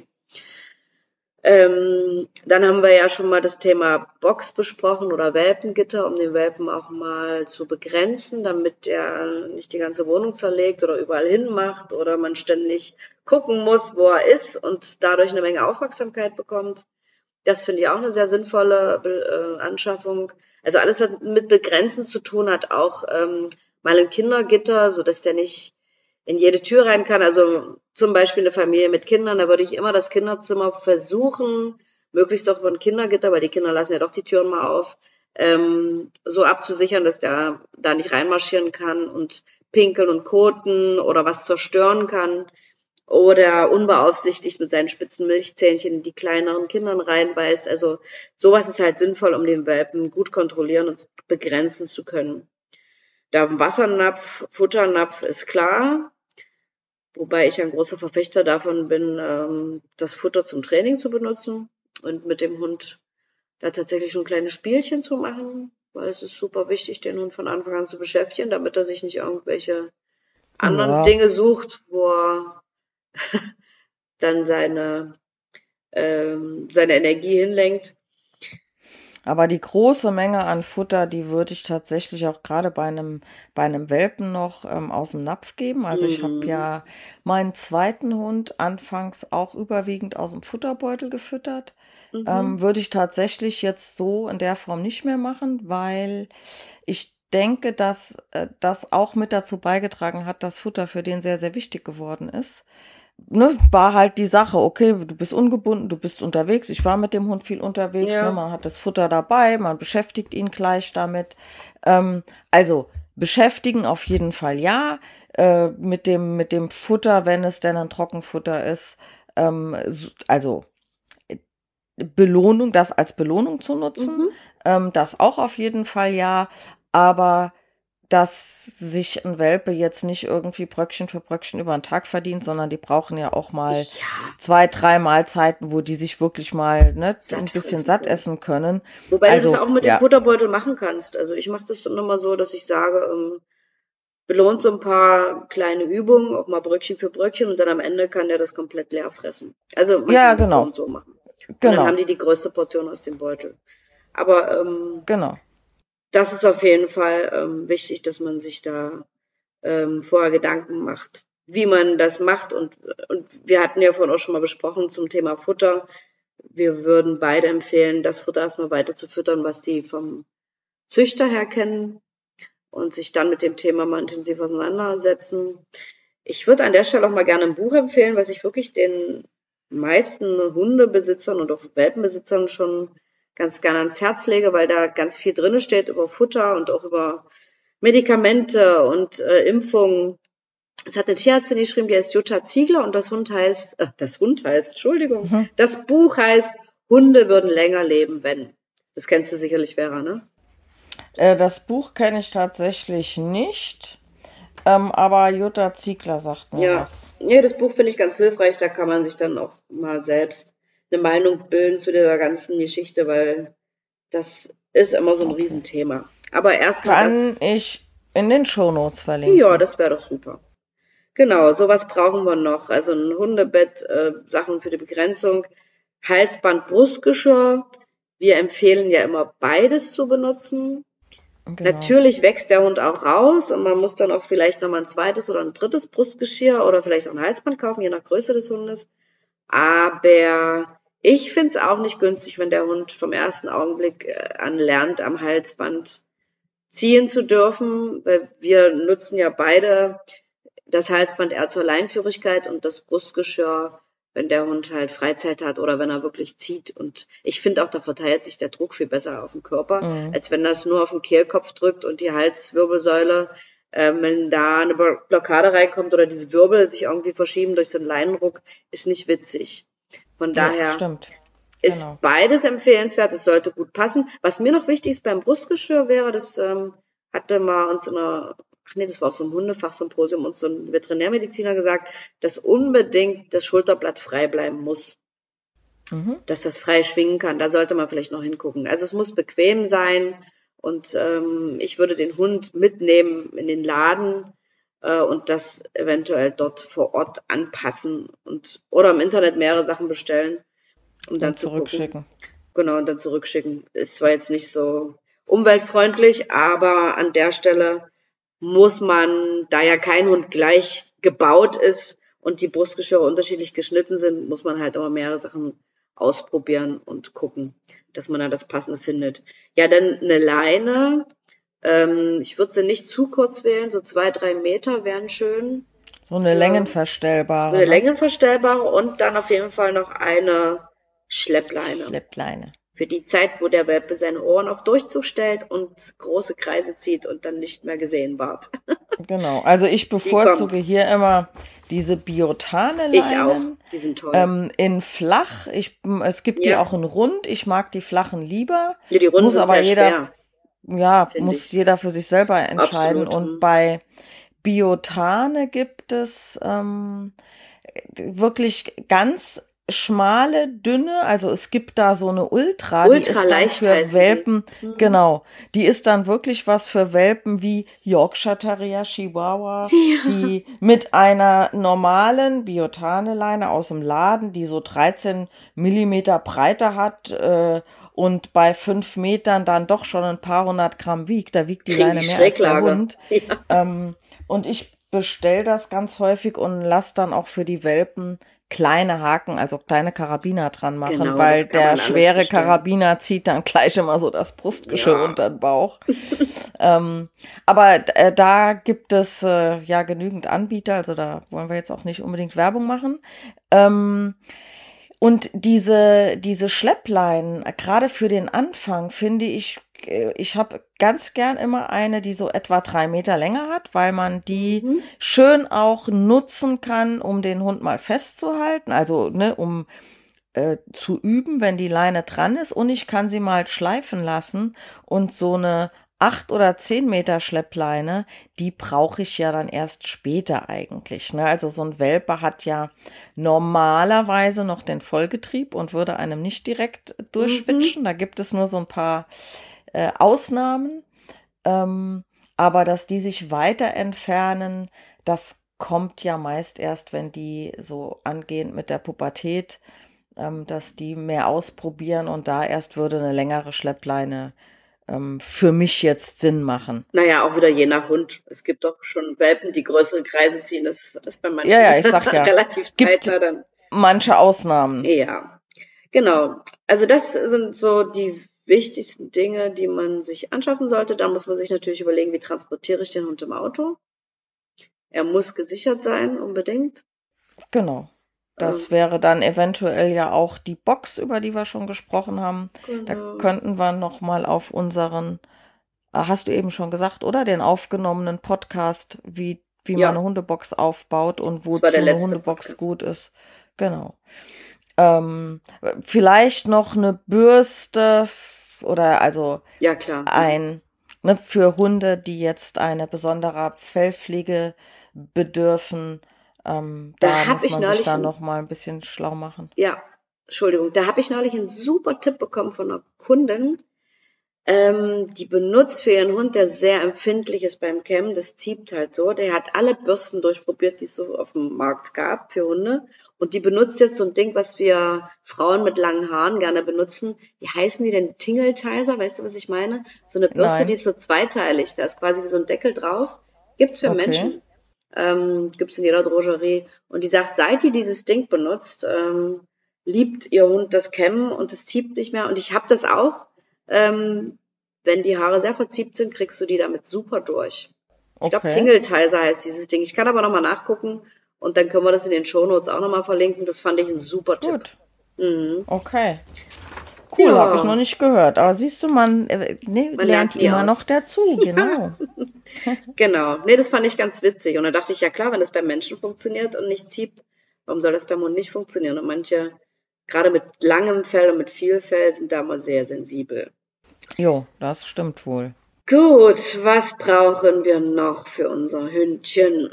Ähm, dann haben wir ja schon mal das Thema Box besprochen oder Welpengitter, um den Welpen auch mal zu begrenzen, damit er nicht die ganze Wohnung zerlegt oder überall hinmacht oder man ständig gucken muss, wo er ist und dadurch eine Menge Aufmerksamkeit bekommt. Das finde ich auch eine sehr sinnvolle äh, Anschaffung. Also alles, was mit Begrenzen zu tun hat, auch ähm, mal ein Kindergitter, so dass der nicht in jede Tür rein kann. Also zum Beispiel eine Familie mit Kindern, da würde ich immer das Kinderzimmer versuchen, möglichst auch über ein Kindergitter, weil die Kinder lassen ja doch die Türen mal auf, ähm, so abzusichern, dass der da nicht reinmarschieren kann und pinkeln und koten oder was zerstören kann oder unbeaufsichtigt mit seinen spitzen Milchzähnchen in die kleineren Kindern reinbeißt. Also sowas ist halt sinnvoll, um den Welpen gut kontrollieren und begrenzen zu können. Da ein Wassernapf, Futternapf ist klar, wobei ich ein großer Verfechter davon bin, ähm, das Futter zum Training zu benutzen und mit dem Hund da tatsächlich schon kleine Spielchen zu machen, weil es ist super wichtig, den Hund von Anfang an zu beschäftigen, damit er sich nicht irgendwelche anderen Ja, Dinge sucht, wo er dann seine, ähm, seine Energie hinlenkt. aber die große Menge an Futter, die würde ich tatsächlich auch gerade bei einem, bei einem Welpen noch ähm, aus dem Napf geben. Also ich habe Mhm. ja meinen zweiten Hund anfangs auch überwiegend aus dem Futterbeutel gefüttert. Mhm. Ähm, würde ich tatsächlich jetzt so in der Form nicht mehr machen, weil ich denke, dass äh, das auch mit dazu beigetragen hat, dass Futter für den sehr, sehr wichtig geworden ist. Ne, war halt die Sache, okay, du bist ungebunden, du bist unterwegs. Ich war mit dem Hund viel unterwegs, ne, Ja, man hat das Futter dabei, man beschäftigt ihn gleich damit. Ähm, also beschäftigen auf jeden Fall ja. Äh, mit dem, mit dem Futter, wenn es denn ein Trockenfutter ist, ähm, so- also Belohnung, das als Belohnung zu nutzen, mhm. ähm, das auch auf jeden Fall ja, aber dass sich ein Welpe jetzt nicht irgendwie Bröckchen für Bröckchen über den Tag verdient, sondern die brauchen ja auch mal Ja, zwei, drei Mahlzeiten, wo die sich wirklich mal, ne, satt ein bisschen fressen satt können. essen können. Wobei du das Also, auch mit dem ja, Futterbeutel machen kannst. Also ich mache das dann immer so, dass ich sage, ähm, belohnt so ein paar kleine Übungen, auch mal Bröckchen für Bröckchen und dann am Ende kann der das komplett leer fressen. Also man ja, kann das so genau, und so machen. Und dann haben genau, die die größte Portion aus dem Beutel. Aber ähm, genau. das ist auf jeden Fall ähm, wichtig, dass man sich da ähm, vorher Gedanken macht, wie man das macht. Und, und wir hatten ja vorhin auch schon mal besprochen zum Thema Futter. Wir würden beide empfehlen, das Futter erstmal weiter zu füttern, was die vom Züchter her kennen und sich dann mit dem Thema mal intensiv auseinandersetzen. Ich würde an der Stelle auch mal gerne ein Buch empfehlen, was ich wirklich den meisten Hundebesitzern und auch Welpenbesitzern schon ganz gerne ans Herz lege, weil da ganz viel drin steht über Futter und auch über Medikamente und äh, Impfungen. Es hat eine Tierärztin geschrieben, die heißt Jutta Ziegler und das Hund heißt, äh, das Hund heißt, Entschuldigung, Mhm. das Buch heißt Hunde würden länger leben, wenn. Das kennst du sicherlich, Vera, ne? Äh, Das, das Buch kenne ich tatsächlich nicht, ähm, aber Jutta Ziegler sagt mir ja, was. ja, das Buch finde ich ganz hilfreich, da kann man sich dann auch mal selbst eine Meinung bilden zu dieser ganzen Geschichte, weil das ist immer so ein Okay. Riesenthema. Aber erstmal Kann das, ich in den Shownotes ja, verlinken. das wäre doch super. Genau, sowas brauchen wir noch. Also ein Hundebett, äh, Sachen für die Begrenzung, Halsband, Brustgeschirr. Wir empfehlen ja immer beides zu benutzen. Genau. Natürlich wächst der Hund auch raus und man muss dann auch vielleicht nochmal ein zweites oder ein drittes Brustgeschirr oder vielleicht auch ein Halsband kaufen, je nach Größe des Hundes. Aber ich finde es auch nicht günstig, wenn der Hund vom ersten Augenblick äh, an lernt, am Halsband ziehen zu dürfen, weil wir nutzen ja beide das Halsband eher zur Leinführigkeit und das Brustgeschirr, wenn der Hund halt Freizeit hat oder wenn er wirklich zieht. Und ich finde auch, da verteilt sich der Druck viel besser auf den Körper, Mhm. als wenn das nur auf den Kehlkopf drückt und die Halswirbelsäule, ähm, wenn da eine Blockade reinkommt oder diese Wirbel sich irgendwie verschieben durch so einen Leinenruck, ist nicht witzig. Von Nee, daher stimmt. ist Genau. beides empfehlenswert, es sollte gut passen. Was mir noch wichtig ist beim Brustgeschirr wäre, das ähm, hatte mal uns in einer, ach nee, das war auf so einem Hundefachsymposium uns so ein Veterinärmediziner gesagt, dass unbedingt das Schulterblatt frei bleiben muss, Mhm. dass das frei schwingen kann. Da sollte man vielleicht noch hingucken. Also es muss bequem sein Und ähm, ich würde den Hund mitnehmen in den Laden äh, und das eventuell dort vor Ort anpassen und oder im Internet mehrere Sachen bestellen, um dann Und zu gucken. zurückschicken. Genau, und dann zurückschicken. Ist zwar jetzt nicht so umweltfreundlich, aber an der Stelle muss man, da ja kein Hund gleich gebaut ist und die Brustgeschirre unterschiedlich geschnitten sind, muss man halt immer mehrere Sachen ausprobieren und gucken, dass man da das Passende findet. Ja, dann eine Leine. Ähm, ich würde sie nicht zu kurz wählen, so zwei, drei Meter wären schön. So eine Für längenverstellbare, eine ne? längenverstellbare und dann auf jeden Fall noch eine Schleppleine. Schleppleine. Für die Zeit, wo der Welpe seine Ohren auf Durchzug stellt und große Kreise zieht und dann nicht mehr gesehen wird. Genau. Also ich bevorzuge hier immer diese biotane Ich auch. Leinen. Die sind toll. Ähm, in flach. Ich, es gibt die Ja. auch in rund. Ich mag die flachen lieber. Ja, die Runden Muss sind aber sehr jeder, schwer. ja, Find muss ich. jeder für sich selber entscheiden. Absolut, Und hm. bei Biotane gibt es ähm, wirklich ganz schmale, dünne, also es gibt da so eine Ultra, die ist Ultra dann leicht für heißen die. Welpen, Mhm. genau, die ist dann wirklich was für Welpen wie Yorkshire Terrier, Chihuahua, die mit einer normalen Biotane-Leine aus dem Laden, die so dreizehn Millimeter Breite hat äh, und bei fünf Metern dann doch schon ein paar hundert Gramm wiegt, da wiegt die Kriegen Leine die mehr als der Schräglage. Hund. Ja. Ähm, und ich bestelle das ganz häufig und lasse dann auch für die Welpen kleine Haken, also kleine Karabiner dran machen, Genau, weil das kann der man alles schwere bestellen. Karabiner zieht dann gleich immer so das Brustgeschirr Ja. unter den Bauch. ähm, aber äh, da gibt es äh, ja genügend Anbieter, also da wollen wir jetzt auch nicht unbedingt Werbung machen. Ähm, und diese, diese Schleppleinen, äh, gerade für den Anfang, finde ich, äh, ich habe ganz gern immer eine, die so etwa drei Meter Länge hat, weil man die Mhm. schön auch nutzen kann, um den Hund mal festzuhalten, also ne, um äh, zu üben, wenn die Leine dran ist. Und ich kann sie mal schleifen lassen und so eine acht oder zehn Meter Schleppleine, die brauche ich ja dann erst später eigentlich. Ne? Also so ein Welpe hat ja normalerweise noch den Vollgetrieb und würde einem nicht direkt durchschwitschen. Mhm. Da gibt es nur so ein paar äh, Ausnahmen. Ähm, aber dass die sich weiter entfernen, das kommt ja meist erst, wenn die so angehend mit der Pubertät, ähm, dass die mehr ausprobieren und da erst würde eine längere Schleppleine ähm, für mich jetzt Sinn machen. Naja, auch wieder je nach Hund. Es gibt doch schon Welpen, die größere Kreise ziehen. Das ist bei Ja, manchen ja, ich sag ja, relativ gibt breiter dann. manche Ausnahmen. Ja, genau. Also das sind so die wichtigsten Dinge, die man sich anschaffen sollte. Da muss man sich natürlich überlegen, wie transportiere ich den Hund im Auto. Er muss gesichert sein, unbedingt. Genau. Das Ähm, wäre dann eventuell ja auch die Box, über die wir schon gesprochen haben. Da genau. könnten wir noch mal auf unseren, äh, hast du eben schon gesagt, oder? Den aufgenommenen Podcast, wie, wie man Ja, eine Hundebox aufbaut und das war wozu der eine letzte Hundebox Podcast. gut ist. Genau. Ähm, vielleicht noch eine Bürste f- oder also Ja, klar. Mhm. ein, ne, für Hunde, die jetzt eine besondere Fellpflege bedürfen. Ähm, Da da habe muss ich man sich neulich dann ein, noch mal ein bisschen schlau machen. ja, Entschuldigung, da habe ich neulich einen super Tipp bekommen von einer Kundin. Ähm, die benutzt für ihren Hund, der sehr empfindlich ist beim Kämmen, das zieht halt so. Der hat alle Bürsten durchprobiert, die es so auf dem Markt gab für Hunde. Und die benutzt jetzt so ein Ding, was wir Frauen mit langen Haaren gerne benutzen. Wie heißen die denn? Tingle-Tizer, weißt du, was ich meine? So eine Bürste, die Nein. ist so zweiteilig. Da ist quasi wie so ein Deckel drauf. Gibt's für Okay. Menschen. Ähm, gibt's in jeder Drogerie. Und die sagt, seit die dieses Ding benutzt, ähm, liebt ihr Hund das Kämmen und es zieht nicht mehr. Und ich habe das auch. Ähm, wenn die Haare sehr verziebt sind, kriegst du die damit super durch. Ich glaube, Okay. Tingle-Tizer heißt dieses Ding. Ich kann aber nochmal nachgucken und dann können wir das in den Shownotes auch nochmal verlinken. Das fand ich ein super Tipp. Gut. Mhm. Okay. Cool, habe ich noch Ja, nicht gehört. Aber siehst du, man äh, ne, man lernt lernt nie immer aus. noch dazu. Genau. Genau. Nee, das fand ich ganz witzig. Und dann dachte ich, ja klar, wenn das beim Menschen funktioniert und nicht zieht, warum soll das beim Hund nicht funktionieren? Und manche, gerade mit langem Fell und mit viel Fell, sind da mal sehr sensibel. Jo, das stimmt wohl. Gut, was brauchen wir noch für unser Hündchen?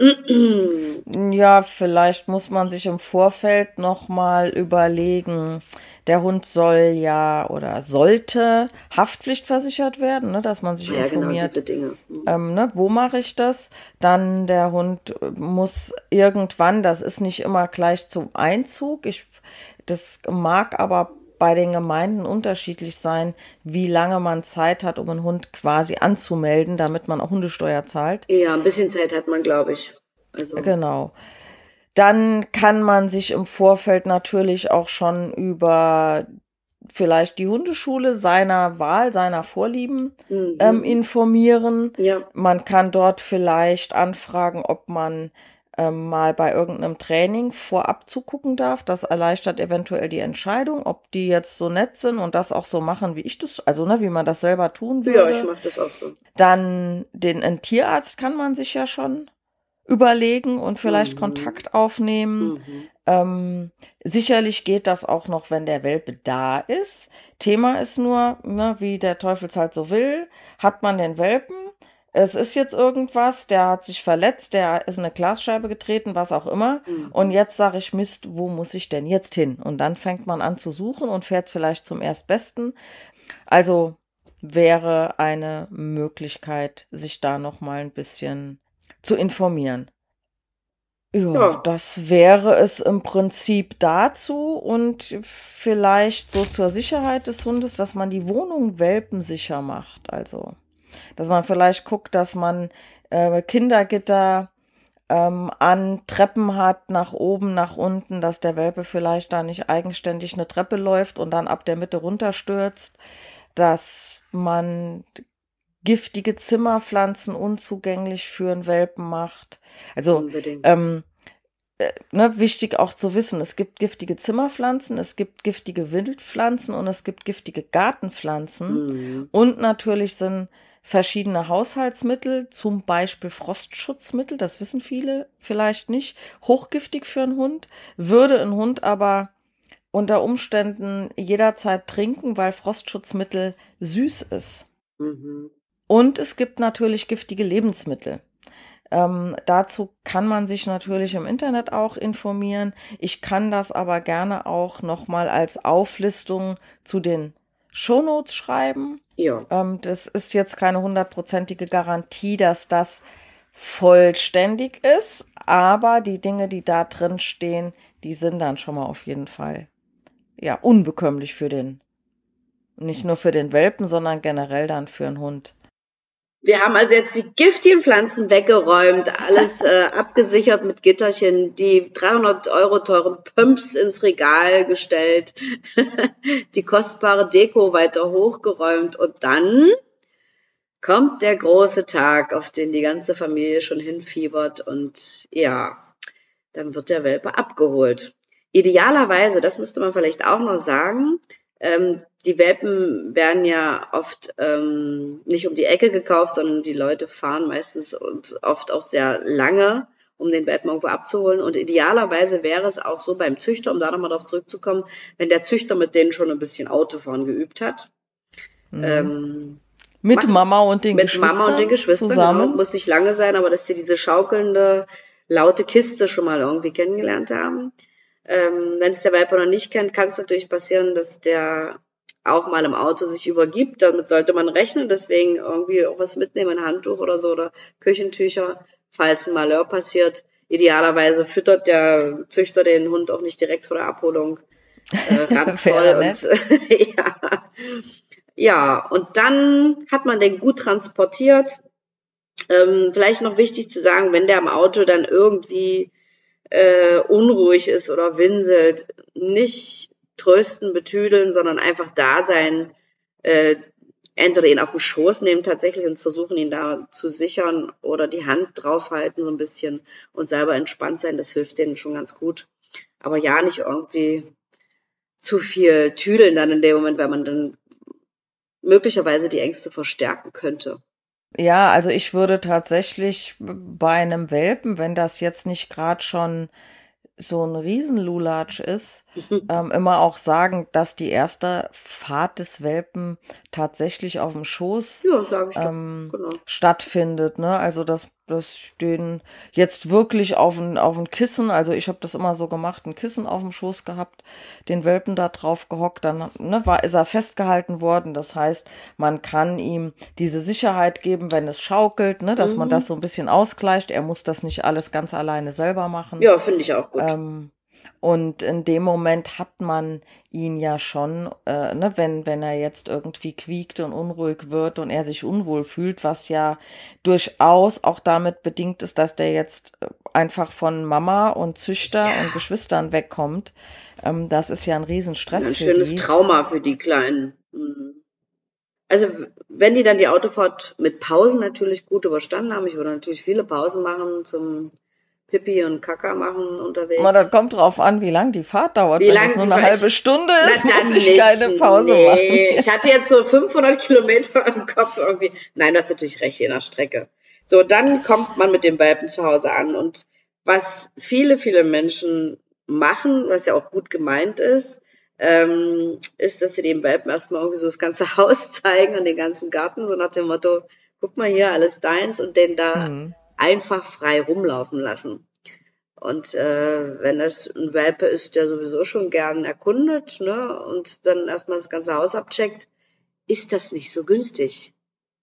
Ja, vielleicht muss man sich im Vorfeld noch mal überlegen, der Hund soll ja oder sollte haftpflichtversichert werden, ne, dass man sich Ja, genau, informiert, diese Dinge. Mhm. ähm, ne, wo mache ich das? Dann der Hund äh, muss irgendwann, das ist nicht immer gleich zum Einzug. Ich, das mag aber bei den Gemeinden unterschiedlich sein, wie lange man Zeit hat, um einen Hund quasi anzumelden, damit man auch Hundesteuer zahlt. Ja, ein bisschen Zeit hat man, glaube ich. Also, Genau. Dann kann man sich im Vorfeld natürlich auch schon über vielleicht die Hundeschule seiner Wahl, seiner Vorlieben ähm, mhm. informieren. Ja, Man kann dort vielleicht anfragen, ob man ähm, mal bei irgendeinem Training vorab zugucken darf. Das erleichtert eventuell die Entscheidung, ob die jetzt so nett sind und das auch so machen, wie ich das, also ne, wie man das selber tun ja, ich würde. mache das auch so. Dann den einen Tierarzt kann man sich ja schon überlegen und vielleicht Mhm. Kontakt aufnehmen. Mhm. Ähm, sicherlich geht das auch noch, wenn der Welpe da ist. Thema ist nur, ne, wie der Teufel es halt so will, hat man den Welpen, es ist jetzt irgendwas, der hat sich verletzt, der ist in eine Glasscheibe getreten, was auch immer. Und Mhm. jetzt sage ich, Mist, wo muss ich denn jetzt hin? Und dann fängt man an zu suchen und fährt vielleicht zum Erstbesten. Also wäre eine Möglichkeit, sich da noch mal ein bisschen zu informieren. Ja, Ja, das wäre es im Prinzip dazu und vielleicht so zur Sicherheit des Hundes, dass man die Wohnung welpensicher macht. Also, dass man vielleicht guckt, dass man äh, Kindergitter ähm, an Treppen hat, nach oben, nach unten, dass der Welpe vielleicht da nicht eigenständig eine Treppe läuft und dann ab der Mitte runterstürzt, dass man giftige Zimmerpflanzen unzugänglich für einen Welpen macht. Also, unbedingt. ähm, äh, ne, wichtig auch zu wissen, es gibt giftige Zimmerpflanzen, es gibt giftige Wildpflanzen und es gibt giftige Gartenpflanzen. Mhm. Und natürlich sind verschiedene Haushaltsmittel, zum Beispiel Frostschutzmittel, das wissen viele vielleicht nicht, hochgiftig für einen Hund, würde ein Hund aber unter Umständen jederzeit trinken, weil Frostschutzmittel süß ist. Mhm. Und es gibt natürlich giftige Lebensmittel. Ähm, dazu kann man sich natürlich im Internet auch informieren. Ich kann das aber gerne auch nochmal als Auflistung zu den Shownotes schreiben. Ja. Ähm, das ist jetzt keine hundertprozentige Garantie, dass das vollständig ist, aber die Dinge, die da drin stehen, die sind dann schon mal auf jeden Fall ja unbekömmlich für den, nicht nur für den Welpen, sondern generell dann für einen Hund. Wir haben also jetzt die giftigen Pflanzen weggeräumt, alles äh, abgesichert mit Gitterchen, die dreihundert Euro teuren Pumps ins Regal gestellt, die kostbare Deko weiter hochgeräumt und dann kommt der große Tag, auf den die ganze Familie schon hinfiebert und ja, dann wird der Welpe abgeholt. Idealerweise, das müsste man vielleicht auch noch sagen, ähm, die Welpen werden ja oft ähm, nicht um die Ecke gekauft, sondern die Leute fahren meistens und oft auch sehr lange, um den Welpen irgendwo abzuholen. Und idealerweise wäre es auch so beim Züchter, um da nochmal drauf zurückzukommen, wenn der Züchter mit denen schon ein bisschen Autofahren geübt hat. Mhm. Ähm, Mit macht Mama und den mit Mama und den Geschwistern Geschwistern, genau, zusammen. muss nicht lange sein, aber dass sie diese schaukelnde, laute Kiste schon mal irgendwie kennengelernt haben. Ähm, wenn es der Welpe noch nicht kennt, kann es natürlich passieren, dass der auch mal im Auto sich übergibt. Damit sollte man rechnen, deswegen irgendwie auch was mitnehmen, ein Handtuch oder so oder Küchentücher, falls ein Malheur passiert. Idealerweise füttert der Züchter den Hund auch nicht direkt vor der Abholung äh, randvoll Wäre und nett. ja. Ja, und dann hat man den gut transportiert. Ähm, vielleicht noch wichtig zu sagen, wenn der im Auto dann irgendwie äh, unruhig ist oder winselt, nicht trösten, betüdeln, sondern einfach da sein, äh, entweder ihn auf den Schoß nehmen tatsächlich und versuchen ihn da zu sichern oder die Hand draufhalten so ein bisschen und selber entspannt sein, das hilft denen schon ganz gut. Aber ja, nicht irgendwie zu viel tüdeln dann in dem Moment, weil man dann möglicherweise die Ängste verstärken könnte. Ja, also ich würde tatsächlich bei einem Welpen, wenn das jetzt nicht gerade schon so ein Riesenlulatsch ist, ähm, immer auch sagen, dass die erste Fahrt des Welpen tatsächlich auf dem Schoß Ja, sage ich doch. ähm, Genau. stattfindet, ne? Also dass das den jetzt wirklich auf ein, auf ein Kissen, also ich habe das immer so gemacht, ein Kissen auf dem Schoß gehabt, den Welpen da drauf gehockt, dann ne, war, ist er festgehalten worden. Das heißt, man kann ihm diese Sicherheit geben, wenn es schaukelt, ne, dass man das Mhm. so ein bisschen ausgleicht. Er muss das nicht alles ganz alleine selber machen. Ja, finde ich auch gut. Ähm, und in dem Moment hat man ihn ja schon, äh, ne, wenn, wenn er jetzt irgendwie quiekt und unruhig wird und er sich unwohl fühlt, was ja durchaus auch damit bedingt ist, dass der jetzt äh, einfach von Mama und Züchter Ja, und Geschwistern wegkommt. Ähm, das ist ja ein Riesenstress ein für schönes die. Trauma für die Kleinen. Mhm. Also wenn die dann die Autofahrt mit Pausen natürlich gut überstanden haben, ich würde natürlich viele Pausen machen zum Pipi und Kaka machen Na, das unterwegs. kommt drauf an, wie lang die Fahrt dauert. Wie Wenn das lang nur die eine war halbe ich? Stunde Na ist, muss dann ich nicht. keine Pause machen. Nee, ich hatte jetzt so fünfhundert Kilometer im Kopf irgendwie. Nein, du hast natürlich recht, je nach Strecke. So, dann kommt man mit dem Welpen zu Hause an. Und was viele, viele Menschen machen, was ja auch gut gemeint ist, ähm, ist, dass sie dem Welpen erstmal irgendwie so das ganze Haus zeigen und den ganzen Garten, so nach dem Motto, guck mal hier, alles deins, und den da Hm. einfach frei rumlaufen lassen. Und äh, wenn das ein Welpe ist, der sowieso schon gern erkundet, ne, und dann erstmal das ganze Haus abcheckt, ist das nicht so günstig.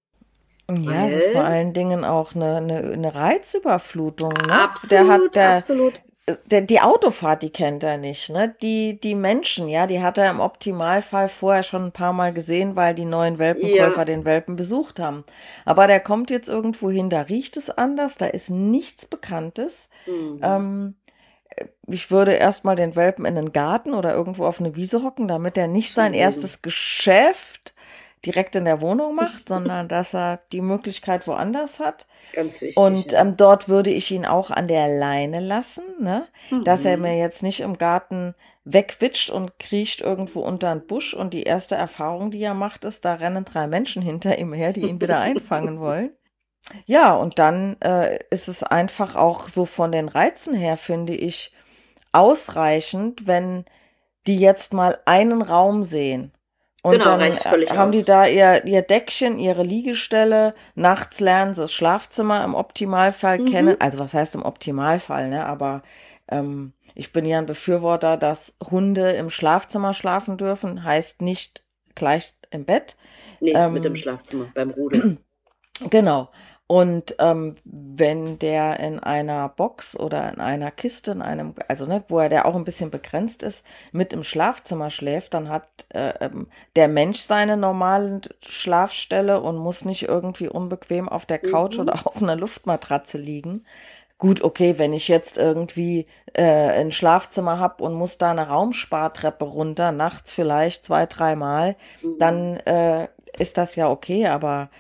Ja, es ist vor Weil allen Dingen auch eine, eine, eine Reizüberflutung, ne? Der hat, absolut, der, absolut. der, die Autofahrt, die kennt er nicht, ne? Die, die Menschen, ja, die hat er im Optimalfall vorher schon ein paar Mal gesehen, weil die neuen Ja, Welpenkäufer den Welpen besucht haben. Aber der kommt jetzt irgendwo hin, da riecht es anders, da ist nichts Bekanntes. mhm. Ähm, Ich würde erstmal den Welpen in den Garten oder irgendwo auf eine Wiese hocken, damit er nicht sein Zum Leben. erstes Geschäft direkt in der Wohnung macht, sondern dass er die Möglichkeit woanders hat. Ganz wichtig, Und ja. ähm, dort würde ich ihn auch an der Leine lassen, ne? Dass er mir Mhm. jetzt nicht im Garten wegwitscht und kriecht irgendwo unter einen Busch. Und die erste Erfahrung, die er macht, ist, da rennen drei Menschen hinter ihm her, die ihn wieder einfangen wollen. Ja, und dann äh, ist es einfach auch so von den Reizen her, finde ich, ausreichend, wenn die jetzt mal einen Raum sehen. Und Genau, dann reicht äh, völlig haben die aus. da ihr, ihr Deckchen, ihre Liegestelle. Nachts lernen sie das Schlafzimmer im Optimalfall kennen. Mhm. Also was heißt im Optimalfall, ne? Aber ähm, ich bin ja ein Befürworter, dass Hunde im Schlafzimmer schlafen dürfen. Heißt nicht gleich im Bett. Nee, mit dem Ähm, Schlafzimmer, beim Rudel. Genau. Und ähm, wenn der in einer Box oder in einer Kiste, in einem, also ne, wo er der auch ein bisschen begrenzt ist, mit im Schlafzimmer schläft, dann hat äh, ähm, der Mensch seine normale Schlafstelle und muss nicht irgendwie unbequem auf der Couch Mhm. oder auf einer Luftmatratze liegen. Gut, okay, wenn ich jetzt irgendwie äh, ein Schlafzimmer habe und muss da eine Raumspartreppe runter, nachts vielleicht zwei, dreimal, Mhm. dann äh, ist das ja okay, aber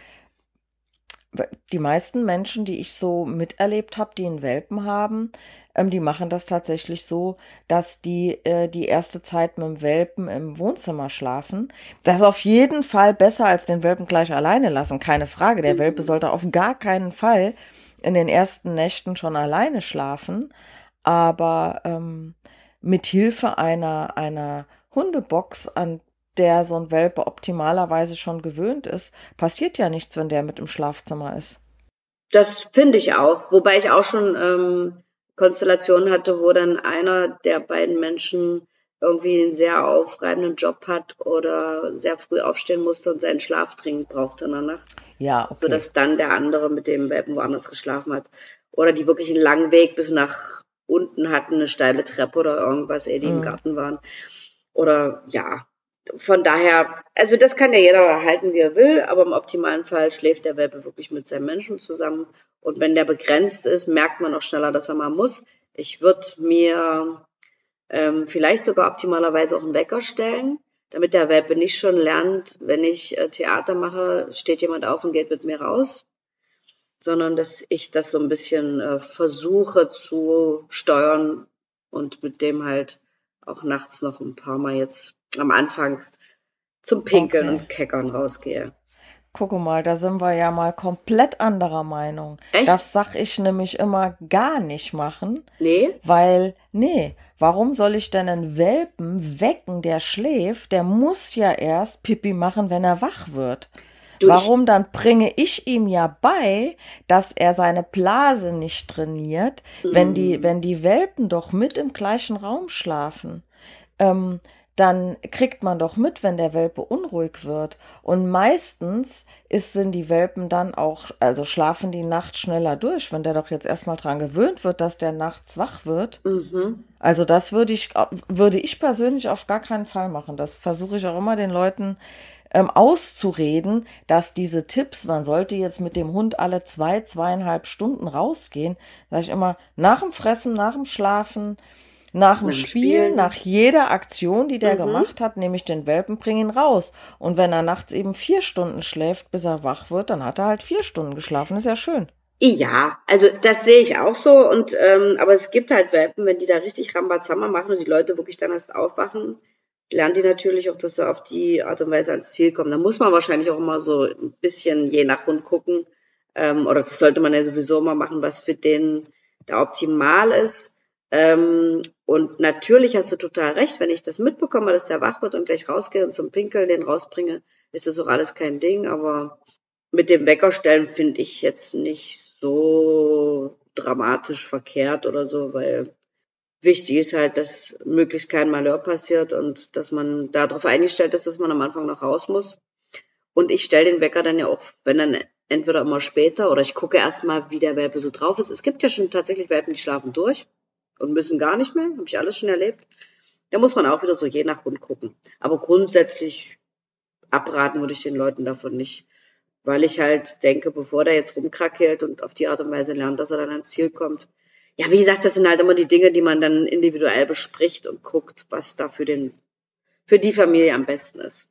die meisten Menschen, die ich so miterlebt habe, die einen Welpen haben, ähm, die machen das tatsächlich so, dass die äh, die erste Zeit mit dem Welpen im Wohnzimmer schlafen. Das ist auf jeden Fall besser, als den Welpen gleich alleine lassen, keine Frage. Der Welpe Mhm. sollte auf gar keinen Fall in den ersten Nächten schon alleine schlafen, aber ähm, mit Hilfe einer, einer Hundebox, an der so ein Welpe optimalerweise schon gewöhnt ist, passiert ja nichts, wenn der mit im Schlafzimmer ist. Das finde ich auch. Wobei ich auch schon ähm, Konstellationen hatte, wo dann einer der beiden Menschen irgendwie einen sehr aufreibenden Job hat oder sehr früh aufstehen musste und seinen Schlaf dringend brauchte in der Nacht, Ja, okay. sodass dann der andere mit dem Welpen woanders geschlafen hat. Oder die wirklich einen langen Weg bis nach unten hatten, eine steile Treppe oder irgendwas, ehe die im Mm, Garten waren. Oder ja, von daher, also das kann ja jeder halten, wie er will, aber im optimalen Fall schläft der Welpe wirklich mit seinem Menschen zusammen. Und wenn der begrenzt ist, merkt man auch schneller, dass er mal muss. Ich würde mir ähm, vielleicht sogar optimalerweise auch einen Wecker stellen, damit der Welpe nicht schon lernt, wenn ich äh, Theater mache, steht jemand auf und geht mit mir raus, sondern dass ich das so ein bisschen äh, versuche zu steuern und mit dem halt auch nachts noch ein paar Mal jetzt am Anfang zum Pinkeln okay. und Keckern rausgehe. Gucke mal, da sind wir ja mal komplett anderer Meinung. Echt? Das sag ich nämlich immer gar nicht machen, Nee? weil, nee, warum soll ich denn einen Welpen wecken, der schläft? Der muss ja erst Pipi machen, wenn er wach wird. Du, ich, Warum dann bringe ich ihm ja bei, dass er seine Blase nicht trainiert, wenn die, mm, wenn die Welpen doch mit im gleichen Raum schlafen? ähm, Dann kriegt man doch mit, wenn der Welpe unruhig wird. Und meistens ist, sind die Welpen dann auch, also schlafen die nachts schneller durch, wenn der doch jetzt erstmal dran gewöhnt wird, dass der nachts wach wird. mhm. Also das würde ich, würde ich persönlich auf gar keinen Fall machen. Das versuche ich auch immer den Leuten ähm, auszureden, dass diese Tipps, man sollte jetzt mit dem Hund alle zwei, zweieinhalb Stunden rausgehen, sage ich immer, nach dem Fressen, nach dem Schlafen, nach dem Nach dem Spielen, nach Spielen. jeder Aktion, die der Mhm. gemacht hat, nehme ich den Welpen, bring ihn raus. Und wenn er nachts eben vier Stunden schläft, bis er wach wird, dann hat er halt vier Stunden geschlafen. Ist ja schön. Ja, also das sehe ich auch so. Und ähm, aber es gibt halt Welpen, wenn die da richtig Rambazamba machen und die Leute wirklich dann erst aufwachen, lernen die natürlich auch, dass sie auf die Art und Weise ans Ziel kommen. Da muss man wahrscheinlich auch immer so ein bisschen je nach Hund gucken. Ähm, oder das sollte man ja sowieso immer machen, was für den da optimal ist. Ähm, und natürlich hast du total recht, wenn ich das mitbekomme, dass der wach wird und gleich rausgehe und zum Pinkeln den rausbringe, ist das auch alles kein Ding. Aber mit dem Weckerstellen finde ich jetzt nicht so dramatisch verkehrt oder so, weil wichtig ist halt, dass möglichst kein Malheur passiert und dass man darauf eingestellt ist, dass man am Anfang noch raus muss. Und ich stelle den Wecker dann ja auch, wenn dann entweder immer später oder ich gucke erstmal, wie der Welpe so drauf ist. Es gibt ja schon tatsächlich Welpen, die schlafen durch und müssen gar nicht mehr. Habe ich alles schon erlebt. Da muss man auch wieder so je nach Hund gucken. Aber grundsätzlich abraten würde ich den Leuten davon nicht, weil ich halt denke, bevor der jetzt rumkrakeelt und auf die Art und Weise lernt, dass er dann ans Ziel kommt. Ja, wie gesagt, das sind halt immer die Dinge, die man dann individuell bespricht und guckt, was da für den, für die Familie am besten ist.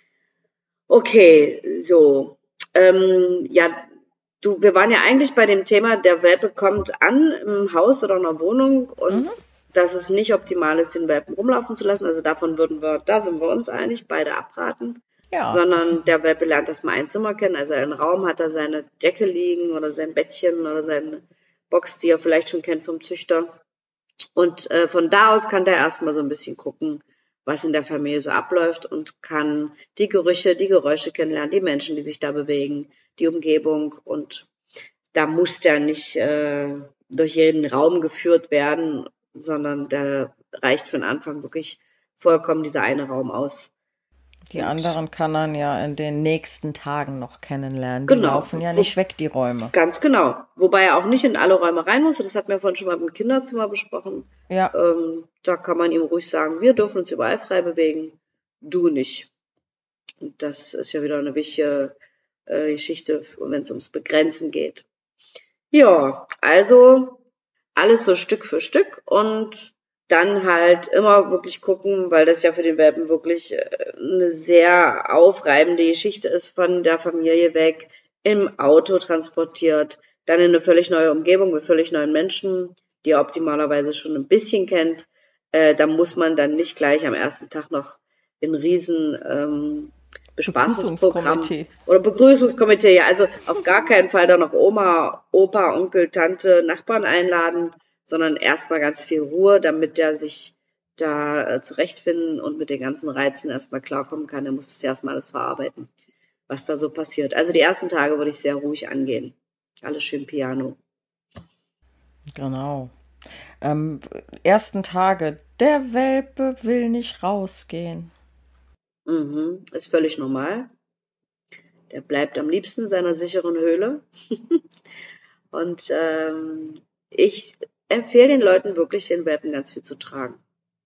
Okay, so. Ähm, ja, du, wir waren ja eigentlich bei dem Thema, der Welpe kommt an im Haus oder in einer Wohnung Mhm. und dass es nicht optimal ist, den Welpen rumlaufen zu lassen. Also davon würden wir, da sind wir uns einig, beide abraten. Ja, Sondern der Welpe lernt erstmal ein Zimmer kennen. Also einen Raum hat er seine Decke liegen oder sein Bettchen oder seine Box, die er vielleicht schon kennt vom Züchter. Und äh, von da aus kann der erstmal so ein bisschen gucken, was in der Familie so abläuft und kann die Gerüche, die Geräusche kennenlernen, die Menschen, die sich da bewegen, die Umgebung. Und da muss der nicht äh, durch jeden Raum geführt werden, sondern da reicht für den Anfang wirklich vollkommen dieser eine Raum aus. die Und anderen kann man ja in den nächsten Tagen noch kennenlernen. Die genau, laufen ja wo, nicht weg, die Räume. ganz genau. Wobei er auch nicht in alle Räume rein muss. Das hatten wir vorhin schon mal im Kinderzimmer besprochen. Ja, Ähm, da kann man ihm ruhig sagen, wir dürfen uns überall frei bewegen, du nicht. Und das ist ja wieder eine wichtige äh, Geschichte, wenn es ums Begrenzen geht. Ja, also alles so Stück für Stück und dann halt immer wirklich gucken, weil das ja für den Welpen wirklich äh, eine sehr aufreibende Geschichte ist, von der Familie weg, im Auto transportiert, dann in eine völlig neue Umgebung mit völlig neuen Menschen, die er optimalerweise schon ein bisschen kennt. Äh, da muss man dann nicht gleich am ersten Tag noch in riesen ähm, Bespaßungsprogramm Begrüßungskomitee. oder Begrüßungskomitee, ja, also auf gar keinen Fall dann noch Oma, Opa, Onkel, Tante, Nachbarn einladen, sondern erstmal ganz viel Ruhe, damit der sich da äh, zurechtfinden und mit den ganzen Reizen erstmal klarkommen kann. Er muss es erstmal alles verarbeiten, was da so passiert. Also die ersten Tage würde ich sehr ruhig angehen. Alles schön Piano. Genau. Ähm, Ersten Tage, der Welpe will nicht rausgehen. Mhm. Ist völlig normal. Der bleibt am liebsten in seiner sicheren Höhle. Und ähm, ich empfehle den Leuten wirklich, den Welpen ganz viel zu tragen.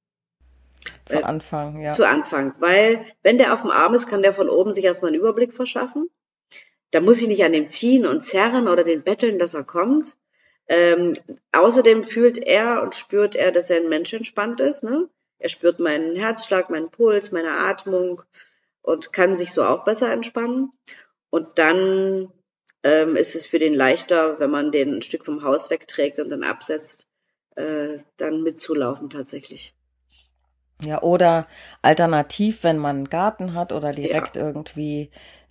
Zu Weil, Anfang, ja. zu Anfang. Weil, wenn der auf dem Arm ist, kann der von oben sich erstmal einen Überblick verschaffen. Da muss ich nicht an dem ziehen und zerren oder den betteln, dass er kommt. Ähm, außerdem fühlt er und spürt er, dass er ein Mensch entspannt ist. Ne? Er spürt meinen Herzschlag, meinen Puls, meine Atmung und kann sich so auch besser entspannen. Und dann ähm, ist es für den leichter, wenn man den ein Stück vom Haus wegträgt und dann absetzt, äh, dann mitzulaufen tatsächlich. Ja, oder alternativ, wenn man einen Garten hat oder Ja. direkt irgendwie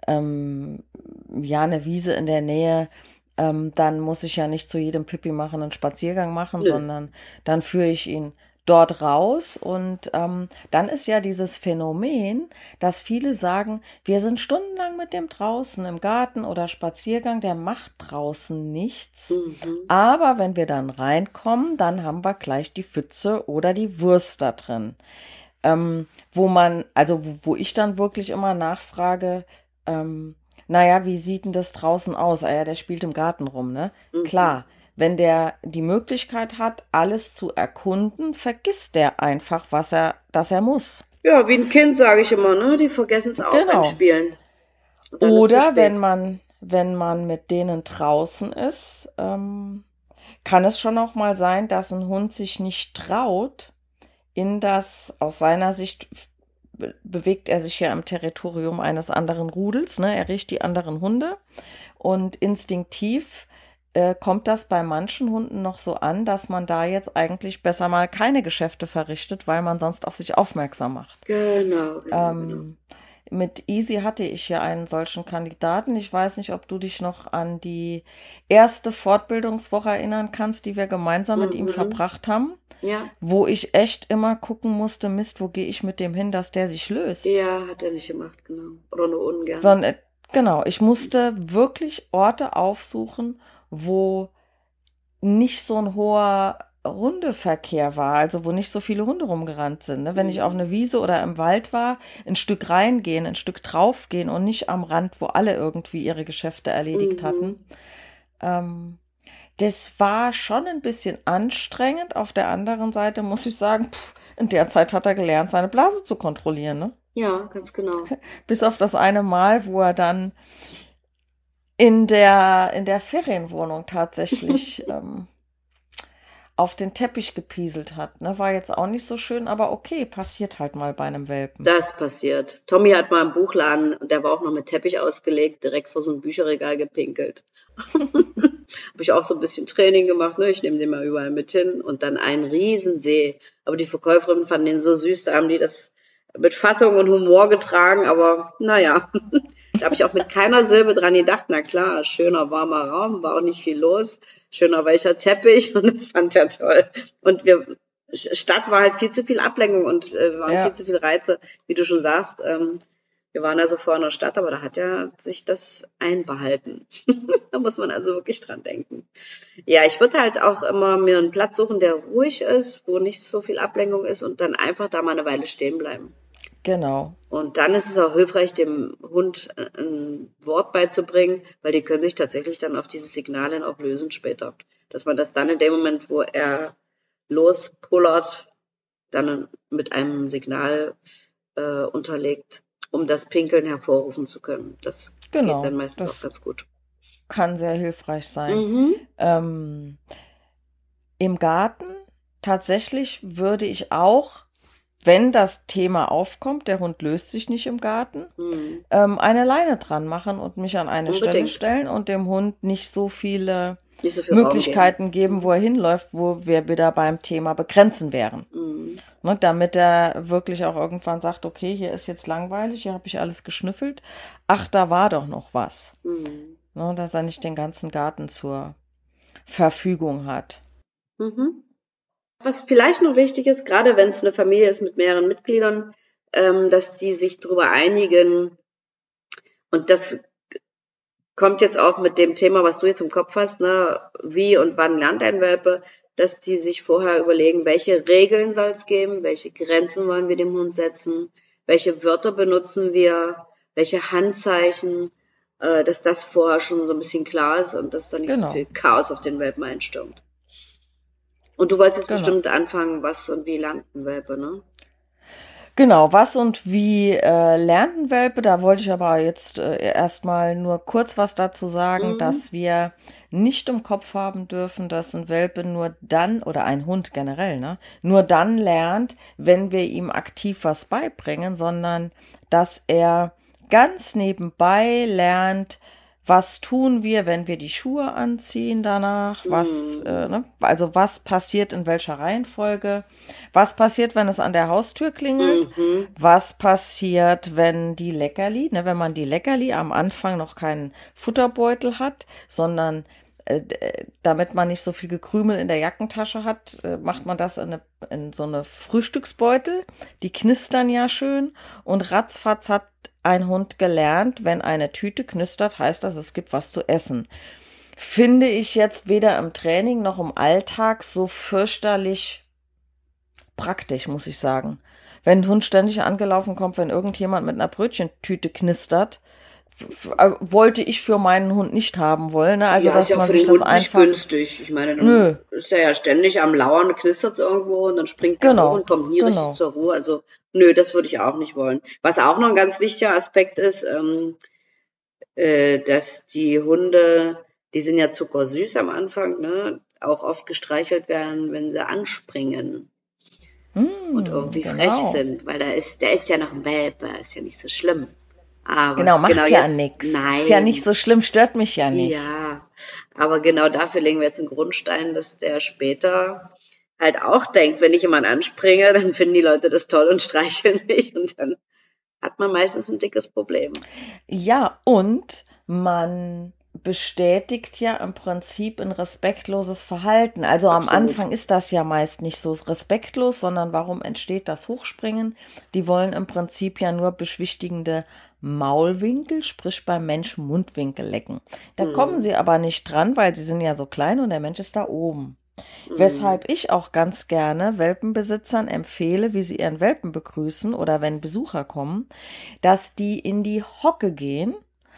ähm, ja, eine Wiese in der Nähe, ähm, dann muss ich ja nicht zu jedem Pipi machen einen Spaziergang machen, Nö. sondern dann führe ich ihn dort raus. Und ähm, dann ist ja dieses Phänomen, dass viele sagen, wir sind stundenlang mit dem draußen im Garten oder Spaziergang, der macht draußen nichts. Mhm. Aber wenn wir dann reinkommen, dann haben wir gleich die Pfütze oder die Wurst da drin. Ähm, wo man, also wo, wo ich dann wirklich immer nachfrage, ähm, naja, wie sieht denn das draußen aus? Ah ja, der spielt im Garten rum, ne? Mhm. Klar, wenn der die Möglichkeit hat, alles zu erkunden, vergisst der einfach, was er, dass er muss. Ja, wie ein Kind, sage ich immer, ne? Die vergessen es auch beim Genau. Spielen. Und dann ist zu Oder wenn spät. man, wenn man mit denen draußen ist, ähm, kann es schon auch mal sein, dass ein Hund sich nicht traut, in das, aus seiner Sicht be- bewegt er sich ja im Territorium eines anderen Rudels, ne? Er riecht die anderen Hunde und instinktiv äh, kommt das bei manchen Hunden noch so an, dass man da jetzt eigentlich besser mal keine Geschäfte verrichtet, weil man sonst auf sich aufmerksam macht. Genau, genau, genau. Ähm, mit Easy hatte ich ja einen solchen Kandidaten. Ich weiß nicht, ob du dich noch an die erste Fortbildungswoche erinnern kannst, die wir gemeinsam mit ihm Mhm. verbracht haben, Ja, wo ich echt immer gucken musste, Mist, wo gehe ich mit dem hin, dass der sich löst. ja, hat er nicht gemacht, genau. Oder nur ungern. Sondern, äh, genau, ich musste wirklich Orte aufsuchen, wo nicht so ein hoher Hundeverkehr war, also wo nicht so viele Hunde rumgerannt sind. Ne? Wenn ich auf Mhm. eine Wiese oder im Wald war, ein Stück reingehen, ein Stück draufgehen und nicht am Rand, wo alle irgendwie ihre Geschäfte erledigt hatten. Mhm. Ähm, das war schon ein bisschen anstrengend. Auf der anderen Seite muss ich sagen, pff, in der Zeit hat er gelernt, seine Blase zu kontrollieren. Ne? Ja, ganz genau. Bis auf das eine Mal, wo er dann in der, in der Ferienwohnung tatsächlich ähm, auf den Teppich gepieselt hat. Ne? War jetzt auch nicht so schön, aber okay, passiert halt mal bei einem Welpen. Das passiert. Tommy hat mal im Buchladen, und der war auch noch mit Teppich ausgelegt, direkt vor so ein Bücherregal gepinkelt. Habe ich auch so ein bisschen Training gemacht, ne? Ich nehme den mal überall mit hin und dann ein Riesensee. Aber die Verkäuferinnen fanden den so süß, da haben die das mit Fassung und Humor getragen, aber naja, da habe ich auch mit keiner Silbe dran gedacht. Na klar, schöner warmer Raum, war auch nicht viel los, schöner weicher Teppich und das fand er toll. Und wir, Stadt war halt viel zu viel Ablenkung und äh, waren Ja. viel zu viel Reize, wie du schon sagst. Ähm, wir waren also vorher in der Stadt, aber da hat er sich das einbehalten. Da muss man also wirklich dran denken. Ja, ich würde halt auch immer mir einen Platz suchen, der ruhig ist, wo nicht so viel Ablenkung ist und dann einfach da mal eine Weile stehen bleiben. Genau. Und dann ist es auch hilfreich, dem Hund ein Wort beizubringen, weil die können sich tatsächlich dann auf diese Signale auch lösen später. Dass man das dann in dem Moment, wo er lospullert, dann mit einem Signal äh, unterlegt, um das Pinkeln hervorrufen zu können. Das Genau, geht dann meistens das auch ganz gut. kann sehr hilfreich sein. Mhm. Ähm, Im Garten tatsächlich würde ich auch, wenn das Thema aufkommt, der Hund löst sich nicht im Garten, Mhm. ähm, eine Leine dran machen und mich an eine Stelle Unbedingt. stellen und dem Hund nicht so viele Nicht so viel Raum Möglichkeiten geben, wo er hinläuft, wo wir wieder beim Thema begrenzen wären. geben. Mhm. Ne, damit er wirklich auch irgendwann sagt, okay, hier ist jetzt langweilig, hier habe ich alles geschnüffelt. Ach, da war doch noch was. Mhm. Ne, dass er nicht den ganzen Garten zur Verfügung hat. Mhm. Was vielleicht noch wichtig ist, gerade wenn es eine Familie ist mit mehreren Mitgliedern, ähm, dass die sich darüber einigen, und das kommt jetzt auch mit dem Thema, was du jetzt im Kopf hast, ne, wie und wann lernt ein Welpe, dass die sich vorher überlegen, welche Regeln soll es geben, welche Grenzen wollen wir dem Hund setzen, welche Wörter benutzen wir, welche Handzeichen, äh, dass das vorher schon so ein bisschen klar ist und dass da nicht Genau. so viel Chaos auf den Welpen einstürmt. Und du wolltest jetzt Genau. bestimmt anfangen, was und wie lernt ein Welpe, ne? Genau, was und wie äh, lernt ein Welpe? Da wollte ich aber jetzt äh, erstmal nur kurz was dazu sagen, Mhm. dass wir nicht im Kopf haben dürfen, dass ein Welpe nur dann, oder ein Hund generell, ne, nur dann lernt, wenn wir ihm aktiv was beibringen, sondern dass er ganz nebenbei lernt, Was tun wir, wenn wir die Schuhe anziehen danach? Was, Mhm. äh, ne? Also was passiert in welcher Reihenfolge? Was passiert, wenn es an der Haustür klingelt? Mhm. Was passiert, wenn die Leckerli, ne, wenn man die Leckerli am Anfang noch keinen Futterbeutel hat, sondern äh, d- äh, damit man nicht so viel Gekrümel in der Jackentasche hat, äh, macht man das in, eine, in so eine Frühstücksbeutel. Die knistern ja schön und ratzfatz hat ein Hund gelernt, wenn eine Tüte knistert, heißt das, es gibt was zu essen. Finde ich jetzt weder im Training noch im Alltag so fürchterlich praktisch, muss ich sagen. Wenn ein Hund ständig angelaufen kommt, wenn irgendjemand mit einer Brötchentüte knistert, f- f- äh, wollte ich für meinen Hund nicht haben wollen. Ne? Also, Ja, ist dass ja auch man für sich den das Hund nicht einfach. günstig. Ich meine, dann Nö, ist er ja ständig am Lauern, knistert irgendwo und dann springt er hoch genau, und kommt nie richtig genau. zur Ruhe. Also, nö, das würde ich auch nicht wollen. Was auch noch ein ganz wichtiger Aspekt ist, ähm, äh, dass die Hunde, die sind ja zuckersüß am Anfang, ne, auch oft gestreichelt werden, wenn sie anspringen und Hm, irgendwie frech genau. sind, weil da ist, der ist ja noch ein Welpe, ist ja nicht so schlimm. Aber Genau, genau macht ja jetzt, nix. Ist ja nicht nein, so schlimm, stört mich ja nicht. ja, aber genau dafür legen wir jetzt einen Grundstein, dass der später halt auch denkt, wenn ich jemand anspringe, dann finden die Leute das toll und streicheln mich und dann hat man meistens ein dickes Problem. Ja, und man bestätigt ja im Prinzip ein respektloses Verhalten. Also am Absolut. Anfang ist das ja meist nicht so respektlos, sondern warum entsteht das Hochspringen? Die wollen im Prinzip ja nur beschwichtigende Maulwinkel, sprich beim Menschen Mundwinkel lecken. Da kommen Mhm. sie aber nicht dran, weil sie sind ja so klein und der Mensch ist da oben. Mhm. Weshalb ich auch ganz gerne Welpenbesitzern empfehle, wie sie ihren Welpen begrüßen oder wenn Besucher kommen, dass die in die Hocke gehen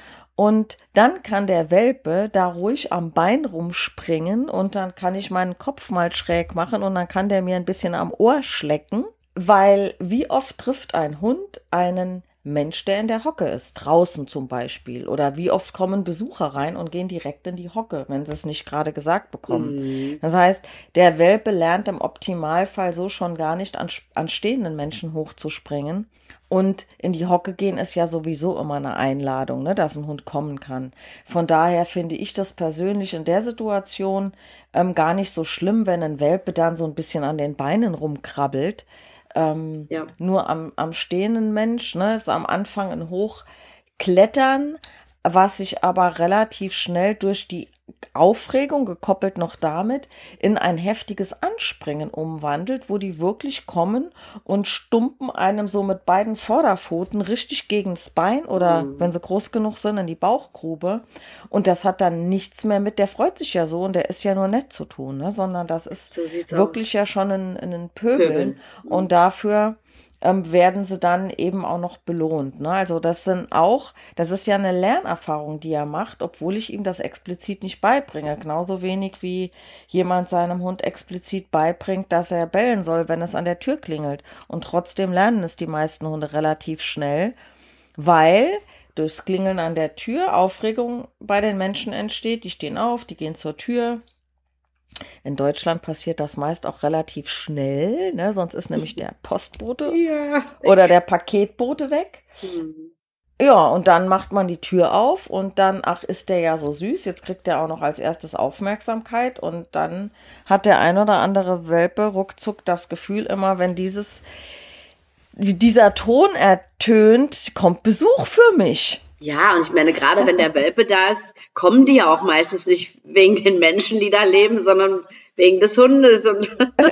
und dann kann der Welpe da ruhig am Bein rumspringen und dann kann ich meinen Kopf mal schräg machen und dann kann der mir ein bisschen am Ohr schlecken, weil wie oft trifft ein Hund einen Mensch, der in der Hocke ist, draußen zum Beispiel? Oder wie oft kommen Besucher rein und gehen direkt in die Hocke, wenn sie es nicht gerade gesagt bekommen? Mhm. Das heißt, der Welpe lernt im Optimalfall so schon gar nicht an, an stehenden Menschen hochzuspringen. Und in die Hocke gehen ist ja sowieso immer eine Einladung, ne, dass ein Hund kommen kann. Von daher finde ich das persönlich in der Situation ähm, gar nicht so schlimm, wenn ein Welpe dann so ein bisschen an den Beinen rumkrabbelt. Ähm, Ja. nur am, am stehenden Mensch, ne, ist am Anfang ein Hochklettern, was sich aber relativ schnell durch die Aufregung, gekoppelt noch damit, in ein heftiges Anspringen umwandelt, wo die wirklich kommen und stumpen einem so mit beiden Vorderpfoten richtig gegens Bein oder, wenn Mhm. sie groß genug sind, in die Bauchgrube. Und das hat dann nichts mehr mit, der freut sich ja so und der ist ja nur nett zu tun, ne? Sondern das ist So sieht's wirklich aus. ja schon ein, ein Pöbeln Pöbeln. und Mhm. dafür ähm, werden sie dann eben auch noch belohnt. Ne? Also das sind auch, das ist ja eine Lernerfahrung, die er macht, obwohl ich ihm das explizit nicht beibringe. Genauso wenig wie jemand seinem Hund explizit beibringt, dass er bellen soll, wenn es an der Tür klingelt. Und trotzdem lernen es die meisten Hunde relativ schnell, weil durchs Klingeln an der Tür Aufregung bei den Menschen entsteht. Die stehen auf, die gehen zur Tür. In Deutschland passiert das meist auch relativ schnell, ne? Sonst ist nämlich der Postbote Ja, oder weg. der Paketbote weg. Mhm. Ja, und dann macht man die Tür auf und dann, ach, ist der ja so süß, jetzt kriegt der auch noch als erstes Aufmerksamkeit und dann hat der ein oder andere Welpe ruckzuck das Gefühl immer, wenn dieses, wie dieser Ton ertönt, kommt Besuch für mich. Ja, und ich meine, gerade wenn der Welpe da ist, kommen die ja auch meistens nicht wegen den Menschen, die da leben, sondern wegen des Hundes. Und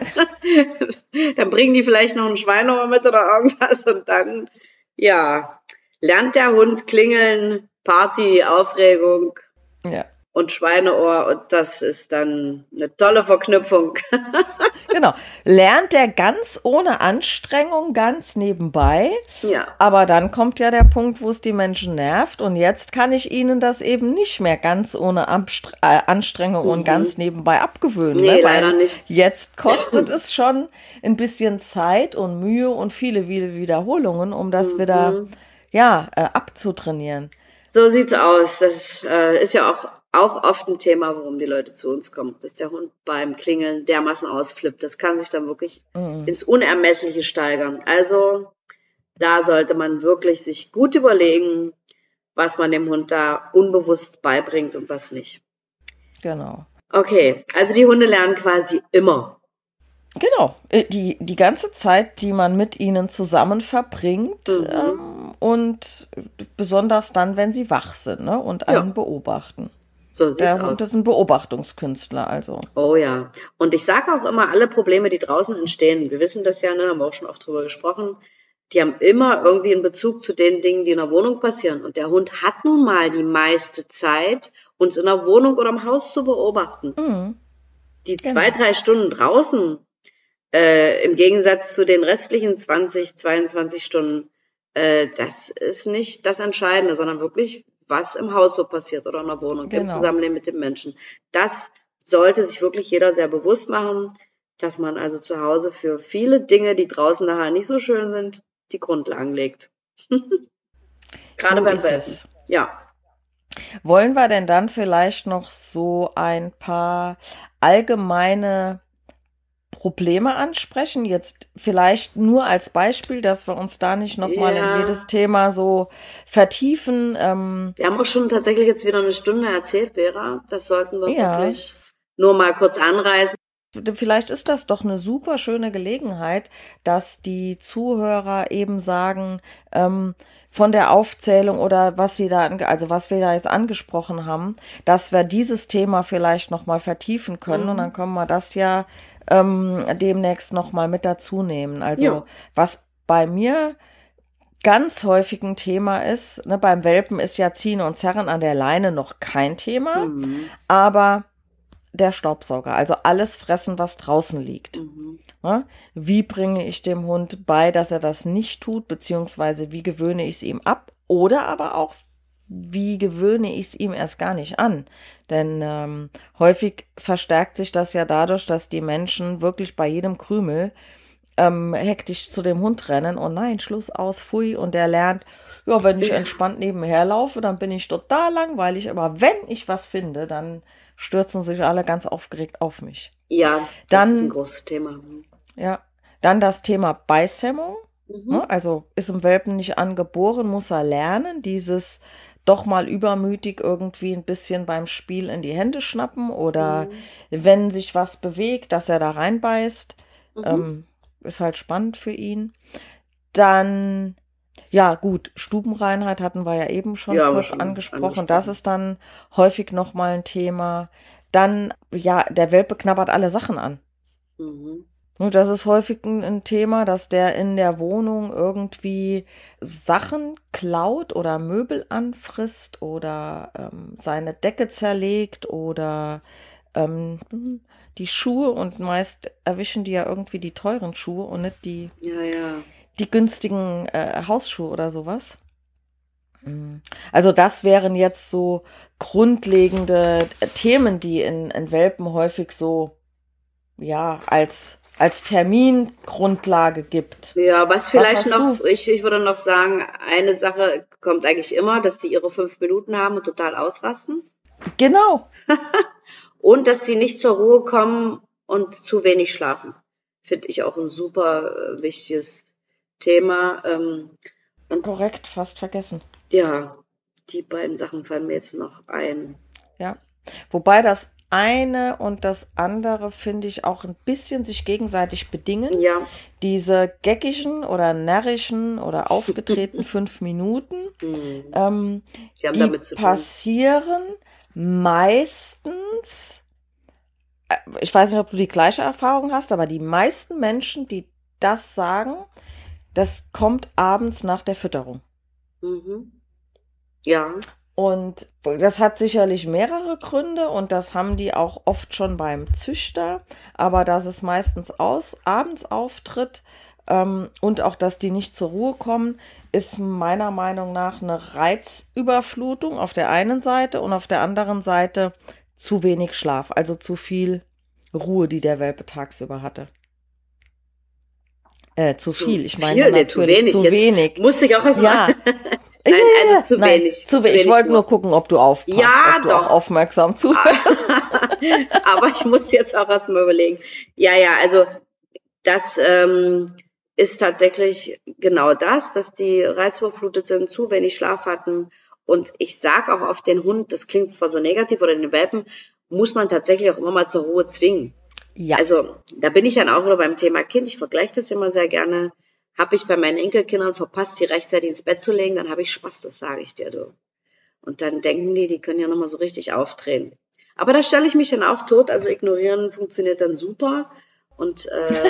dann bringen die vielleicht noch ein Schweineohr mit oder irgendwas. Und dann, ja, lernt der Hund klingeln, Party, Aufregung Ja. und Schweineohr. Und das ist dann eine tolle Verknüpfung. Genau. Lernt er ganz ohne Anstrengung, ganz nebenbei. Ja. Aber dann kommt ja der Punkt, wo es die Menschen nervt. Und jetzt kann ich ihnen das eben nicht mehr ganz ohne Amstre äh, Anstrengung und ganz Mhm. nebenbei abgewöhnen. Nee, Ne? leider Weil nicht. jetzt kostet es schon ein bisschen Zeit und Mühe und viele, viele Wiederholungen, um das wieder Mhm. ja, äh, abzutrainieren. So sieht's aus. Das äh, ist ja auch, auch oft ein Thema, warum die Leute zu uns kommen, dass der Hund beim Klingeln dermaßen ausflippt. Das kann sich dann wirklich Mhm. ins Unermessliche steigern. Also da sollte man wirklich sich gut überlegen, was man dem Hund da unbewusst beibringt und was nicht. Genau. Okay, also die Hunde lernen quasi immer. Genau, die, die ganze Zeit, die man mit ihnen zusammen verbringt Mhm. ähm, und besonders dann, wenn sie wach sind, ne, und einen Ja. beobachten. So sieht's Der Hund aus. ist ein Beobachtungskünstler, also. Oh ja. Und ich sage auch immer, alle Probleme, die draußen entstehen, wir wissen das ja, ne, haben wir auch schon oft drüber gesprochen, die haben immer irgendwie einen Bezug zu den Dingen, die in der Wohnung passieren. Und der Hund hat nun mal die meiste Zeit, uns in der Wohnung oder im Haus zu beobachten. Mhm. Die Genau. zwei, drei Stunden draußen, äh, im Gegensatz zu den restlichen zwanzig, zweiundzwanzig Stunden, äh, das ist nicht das Entscheidende, sondern wirklich, was im Haus so passiert oder in der Wohnung, im Genau. Zusammenleben mit den Menschen. Das sollte sich wirklich jeder sehr bewusst machen, dass man also zu Hause für viele Dinge, die draußen nachher nicht so schön sind, die Grundlagen legt. Gerade So beim ist Welpen. es. Ja. Wollen wir denn dann vielleicht noch so ein paar allgemeine Probleme ansprechen? Jetzt vielleicht nur als Beispiel, dass wir uns da nicht nochmal Ja. in jedes Thema so vertiefen. Ähm, Wir haben auch schon tatsächlich jetzt wieder eine Stunde erzählt, Vera. Das sollten wir Ja. wirklich nur mal kurz anreißen. Vielleicht ist das doch eine super schöne Gelegenheit, dass die Zuhörer eben sagen, ähm, von der Aufzählung oder was sie da, ange- also was wir da jetzt angesprochen haben, dass wir dieses Thema vielleicht nochmal vertiefen können Mhm. und dann können wir das ja ähm, demnächst nochmal mit dazu nehmen. Also Ja. was bei mir ganz häufig ein Thema ist, ne, beim Welpen ist ja Ziehen und Zerren an der Leine noch kein Thema, Mhm. aber der Staubsauger, also alles fressen, was draußen liegt. Mhm. Ne? Wie bringe ich dem Hund bei, dass er das nicht tut, beziehungsweise wie gewöhne ich es ihm ab? Oder aber auch, wie gewöhne ich es ihm erst gar nicht an? Denn ähm, häufig verstärkt sich das ja dadurch, dass die Menschen wirklich bei jedem Krümel ähm, hektisch zu dem Hund rennen. Oh nein, Schluss aus, pfui. Und der lernt, ja, wenn ich entspannt nebenher laufe, dann bin ich total langweilig. Aber wenn ich was finde, dann stürzen sich alle ganz aufgeregt auf mich. Ja, das Dann- ist ein großes Thema. Ja, dann das Thema Beißhemmung. Mhm. Ne? Also ist im Welpen nicht angeboren, muss er lernen, dieses doch mal übermütig irgendwie ein bisschen beim Spiel in die Hände schnappen oder Mhm. wenn sich was bewegt, dass er da reinbeißt. Mhm. Ähm, ist halt spannend für ihn. Dann, ja gut, Stubenreinheit hatten wir ja eben schon Ja, haben wir kurz schon angesprochen. Das angesprochen. ist dann häufig nochmal ein Thema. Dann, ja, der Welpe knabbert alle Sachen an. Mhm. Und das ist häufig ein, ein Thema, dass der in der Wohnung irgendwie Sachen klaut oder Möbel anfrisst oder ähm, seine Decke zerlegt oder ähm, die Schuhe, und meist erwischen die ja irgendwie die teuren Schuhe und nicht die, Ja, ja. die günstigen äh, Hausschuhe oder sowas. Mm. Also das wären jetzt so grundlegende äh, Themen, die in, in Welpen häufig so, ja, als, als Termingrundlage gibt. Ja, was vielleicht hast noch, du? ich, ich würde noch sagen, eine Sache kommt eigentlich immer, dass die ihre fünf Minuten haben und total ausrasten. Genau, Und dass die nicht zur Ruhe kommen und zu wenig schlafen. Finde ich auch ein super äh, wichtiges Thema. Ähm, korrekt, fast vergessen. ja, die beiden Sachen fallen mir jetzt noch ein. Ja. Wobei das eine und das andere, finde ich, auch ein bisschen sich gegenseitig bedingen. Ja, Diese geckigen oder närrischen oder aufgetretenen fünf Minuten, hm. ähm, die haben die damit zu tun. passieren meistens, äh, ich weiß nicht, ob du die gleiche Erfahrung hast, aber die meisten Menschen, die das sagen, das kommt abends nach der Fütterung. Mhm. Ja, Und das hat sicherlich mehrere Gründe und das haben die auch oft schon beim Züchter, aber dass es meistens aus, abends auftritt ähm, und auch, dass die nicht zur Ruhe kommen, ist meiner Meinung nach eine Reizüberflutung auf der einen Seite und auf der anderen Seite zu wenig Schlaf, also zu viel Ruhe, die der Welpe tagsüber hatte. Äh, zu Zu viel, ich viel? meine Nee, zu natürlich wenig. zu Jetzt wenig. musste ich auch erst Ja. mal. Nein, also zu Nein, wenig. Zu zu wenig. Ich wenig wollte nur. nur gucken, ob du aufpasst, Ja, ob du doch. auch aufmerksam zuhörst. Aber ich muss jetzt auch erst mal überlegen. Ja, ja, also das ähm, ist tatsächlich genau das, dass die reizüberflutet sind, zu wenig Schlaf hatten Und ich sage auch oft den Hund, das klingt zwar so negativ, oder den Welpen, muss man tatsächlich auch immer mal zur Ruhe zwingen. Ja. Also da bin ich dann auch wieder beim Thema Kind. Ich vergleiche das immer sehr gerne. Habe ich bei meinen Enkelkindern verpasst, sie rechtzeitig ins Bett zu legen, dann habe ich Spaß, das sage ich dir, du. Und dann denken die, die können ja nochmal so richtig aufdrehen. Aber da stelle ich mich dann auch tot, also ignorieren funktioniert dann super. Und äh,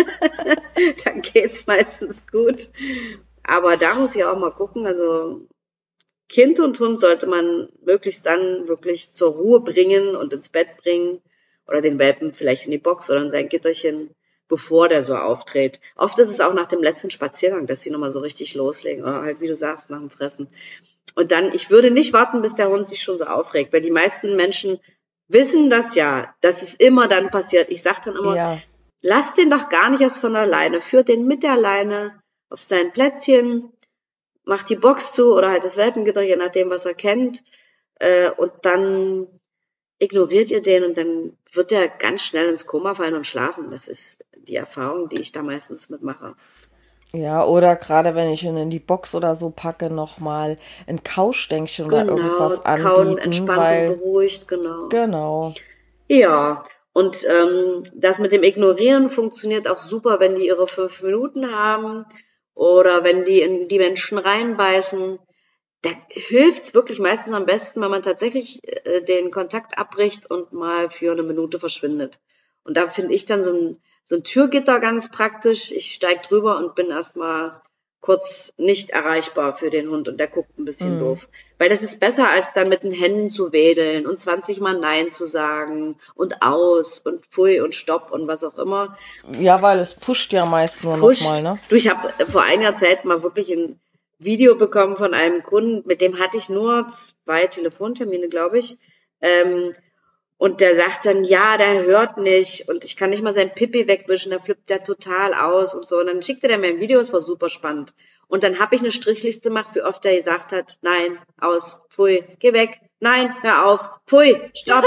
dann geht's meistens gut. Aber da muss ich auch mal gucken, also Kind und Hund sollte man möglichst dann wirklich zur Ruhe bringen und ins Bett bringen oder den Welpen vielleicht in die Box oder in sein Gitterchen, bevor der so auftritt. Oft ist es auch nach dem letzten Spaziergang, dass die nochmal so richtig loslegen oder halt, wie du sagst, nach dem Fressen. Und dann, ich würde nicht warten, bis der Hund sich schon so aufregt, weil die meisten Menschen wissen das ja, dass es immer dann passiert. Ich sage dann immer, Ja. lass den doch gar nicht erst von alleine, führ den mit der Leine auf sein Plätzchen, mach die Box zu oder halt das Welpengitter, je nachdem, was er kennt, äh, und dann ignoriert ihr den und dann wird er ganz schnell ins Koma fallen und schlafen. Das ist die Erfahrung, die ich da meistens mitmache. Ja, oder gerade wenn ich ihn in die Box oder so packe, nochmal ein Kaustänkchen oder Genau, irgendwas kauen anbieten, entspannt und weil, beruhigt, genau. genau, Ja, und ähm, das mit dem Ignorieren funktioniert auch super, wenn die ihre fünf Minuten haben oder wenn die in die Menschen reinbeißen. Da hilft's wirklich meistens am besten, wenn man tatsächlich äh, den Kontakt abbricht und mal für eine Minute verschwindet. Und da finde ich dann so ein, so ein Türgitter ganz praktisch. Ich steig drüber und bin erstmal kurz nicht erreichbar für den Hund und der guckt ein bisschen mm, doof. Weil das ist besser, als dann mit den Händen zu wedeln und zwanzig Mal Nein zu sagen und aus und Pfui und Stopp und was auch immer. ja, weil es pusht ja meist Es nur nochmal, pusht. ne? Du, ich habe vor einiger Zeit mal wirklich ein Video bekommen von einem Kunden, mit dem hatte ich nur zwei Telefontermine, glaube ich. Ähm, und der sagt dann, ja, der hört nicht und ich kann nicht mal sein Pipi wegwischen, da flippt der total aus und so. Und dann schickte der mir ein Video, es war super spannend. Und dann habe ich eine Strichliste gemacht, wie oft er gesagt hat, nein, aus, pfui, geh weg, nein, hör auf, pfui, stopp.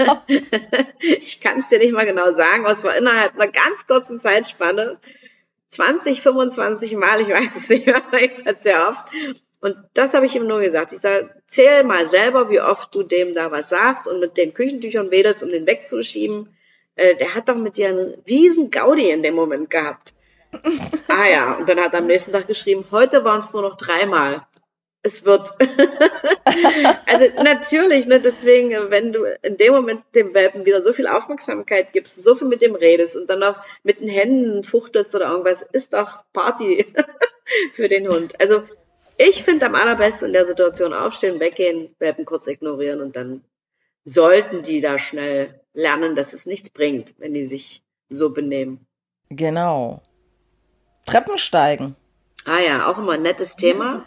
Ich kann es dir nicht mal genau sagen, aber es war innerhalb einer ganz kurzen Zeitspanne zwanzig, fünfundzwanzig Mal, ich weiß es nicht mehr, aber jedenfalls sehr oft. Und das habe ich ihm nur gesagt. Ich sage, zähl mal selber, wie oft du dem da was sagst und mit den Küchentüchern wedelst, um den wegzuschieben. Äh, der hat doch mit dir einen riesen Gaudi in dem Moment gehabt. Ah ja, und dann hat er am nächsten Tag geschrieben, heute waren es nur noch dreimal. Es wird. Also natürlich, ne, deswegen, wenn du in dem Moment dem Welpen wieder so viel Aufmerksamkeit gibst, so viel mit dem redest und dann noch mit den Händen fuchtelst oder irgendwas, ist doch Party für den Hund. Also ich finde am allerbesten in der Situation aufstehen, weggehen, Welpen kurz ignorieren und dann sollten die da schnell lernen, dass es nichts bringt, wenn die sich so benehmen. Genau. Treppensteigen. Ah ja, auch immer ein nettes Thema.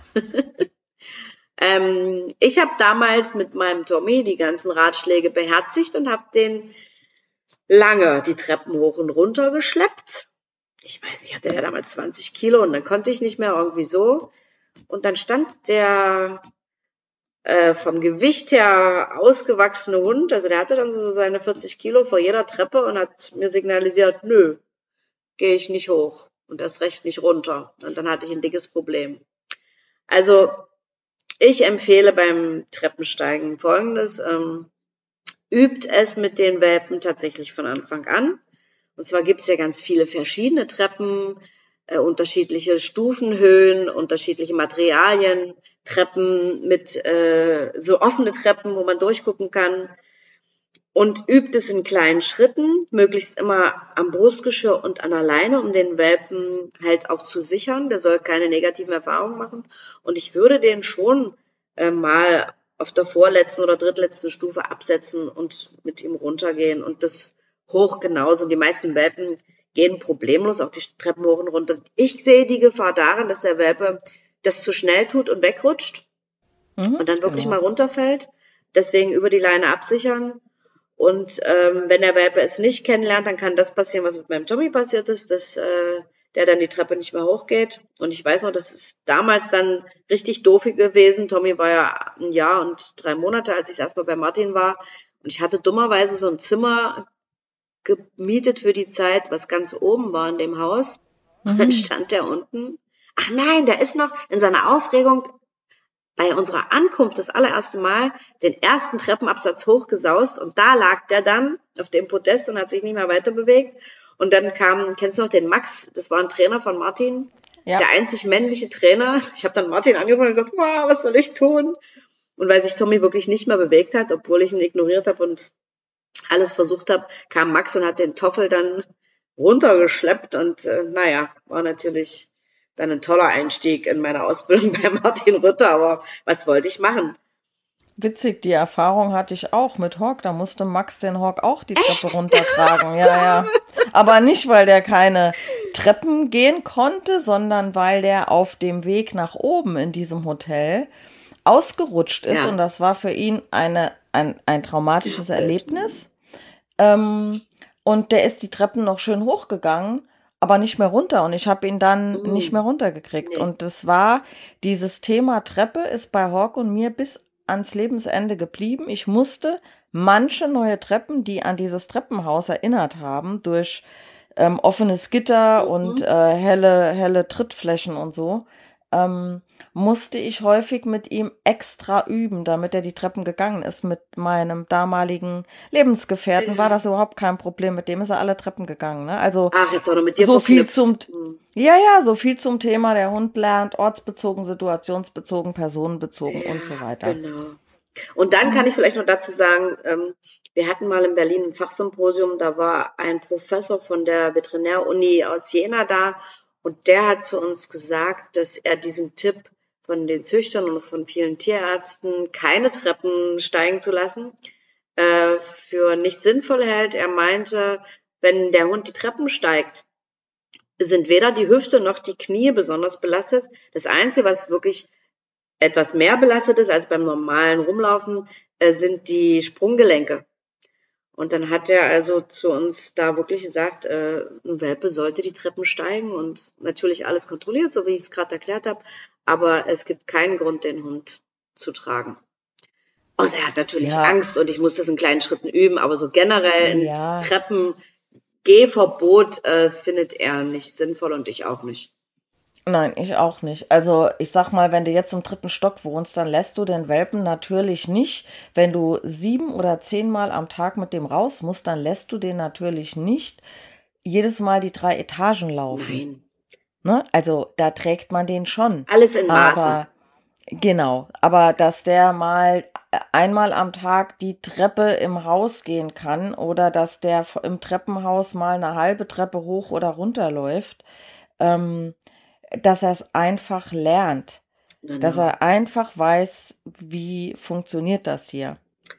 Ähm, ich habe damals mit meinem Tommy die ganzen Ratschläge beherzigt und habe den lange die Treppen hoch und runter geschleppt. Ich weiß, ich hatte ja damals zwanzig Kilo und dann konnte ich nicht mehr irgendwie so. Und dann stand der äh, vom Gewicht her ausgewachsene Hund, also der hatte dann so seine vierzig Kilo vor jeder Treppe und hat mir signalisiert, nö, gehe ich nicht hoch und erst recht nicht runter. Und dann hatte ich ein dickes Problem. Also ich empfehle beim Treppensteigen Folgendes, ähm, übt es mit den Welpen tatsächlich von Anfang an. Und zwar gibt es ja ganz viele verschiedene Treppen, äh, unterschiedliche Stufenhöhen, unterschiedliche Materialien, Treppen mit äh, so offene Treppen, wo man durchgucken kann. Und übt es in kleinen Schritten, möglichst immer am Brustgeschirr und an der Leine, um den Welpen halt auch zu sichern. Der soll keine negativen Erfahrungen machen. Und ich würde den schon äh, mal auf der vorletzten oder drittletzten Stufe absetzen und mit ihm runtergehen. Und das hoch genauso. Und die meisten Welpen gehen problemlos auch die Treppen hoch und runter. Ich sehe die Gefahr darin, dass der Welpe das zu schnell tut und wegrutscht Mhm, und dann wirklich genau. mal runterfällt. Deswegen über die Leine absichern. Und ähm, wenn der Welpe es nicht kennenlernt, dann kann das passieren, was mit meinem Tommy passiert ist, dass äh, der dann die Treppe nicht mehr hochgeht. Und ich weiß noch, das ist damals dann richtig doof gewesen. Tommy war ja ein Jahr und drei Monate, als ich erstmal bei Martin war. Und ich hatte dummerweise so ein Zimmer gemietet für die Zeit, was ganz oben war in dem Haus. Und dann Mhm. stand der unten. Ach nein, der ist noch in seiner Aufregung bei unserer Ankunft das allererste Mal den ersten Treppenabsatz hochgesaust und da lag der dann auf dem Podest und hat sich nicht mehr weiter bewegt. Und dann kam, kennst du noch den Max, das war ein Trainer von Martin, Ja. der einzig männliche Trainer. Ich habe dann Martin angefangen und gesagt, wow, was soll ich tun? Und weil sich Tommy wirklich nicht mehr bewegt hat, obwohl ich ihn ignoriert habe und alles versucht habe, kam Max und hat den Toffel dann runtergeschleppt und äh, naja, war natürlich dann ein toller Einstieg in meine Ausbildung bei Martin Rütter, aber was wollte ich machen? Witzig, die Erfahrung hatte ich auch mit Hawk. Da musste Max den Hawk auch die Treppe runtertragen. Ja, ja. Aber nicht, weil der keine Treppen gehen konnte, sondern weil der auf dem Weg nach oben in diesem Hotel ausgerutscht ist. Ja. Und das war für ihn eine, ein, ein traumatisches Erlebnis. Ähm, und der ist die Treppen noch schön hochgegangen, aber nicht mehr runter. Und ich habe ihn dann Mhm. nicht mehr runtergekriegt. Nee. Und das war, dieses Thema Treppe ist bei Hawk und mir bis ans Lebensende geblieben. Ich musste manche neue Treppen, die an dieses Treppenhaus erinnert haben, durch ähm, offenes Gitter Mhm. und äh, helle, helle Trittflächen und so, ähm, musste ich häufig mit ihm extra üben, damit er die Treppen gegangen ist. Mit meinem damaligen Lebensgefährten Ja. war das überhaupt kein Problem. Mit dem ist er alle Treppen gegangen. Ne? Also Ach, jetzt auch noch mit dir so viel verknüpft. zum, Mhm. ja, ja, so viel zum Thema, der Hund lernt, ortsbezogen, situationsbezogen, personenbezogen und so weiter. Genau. Und dann kann ich vielleicht noch dazu sagen, ähm, wir hatten mal in Berlin ein Fachsymposium, da war ein Professor von der Veterinäruni aus Jena da und der hat zu uns gesagt, dass er diesen Tipp von den Züchtern und von vielen Tierärzten, keine Treppen steigen zu lassen, äh, für nicht sinnvoll hält. Er meinte, wenn der Hund die Treppen steigt, sind weder die Hüfte noch die Knie besonders belastet. Das Einzige, was wirklich etwas mehr belastet ist als beim normalen Rumlaufen, äh, sind die Sprunggelenke. Und dann hat er also zu uns da wirklich gesagt, äh, ein Welpe sollte die Treppen steigen und natürlich alles kontrolliert, so wie ich es gerade erklärt habe, aber es gibt keinen Grund, den Hund zu tragen. Außer er hat natürlich Ja. Angst und ich muss das in kleinen Schritten üben, aber so generell ein Ja. Treppengehverbot äh, findet er nicht sinnvoll und ich auch nicht. Nein, ich auch nicht. Also ich sag mal, wenn du jetzt im dritten Stock wohnst, dann lässt du den Welpen natürlich nicht, wenn du sieben oder zehnmal am Tag mit dem raus musst, dann lässt du den natürlich nicht jedes Mal die drei Etagen laufen. Nein. Ne? Also da trägt man den schon. Alles in Maßen. Aber genau, aber dass der mal äh, einmal am Tag die Treppe im Haus gehen kann oder dass der v- im Treppenhaus mal eine halbe Treppe hoch oder runter läuft, ähm, dass er es einfach lernt, dass Genau. er einfach weiß, wie funktioniert das hier.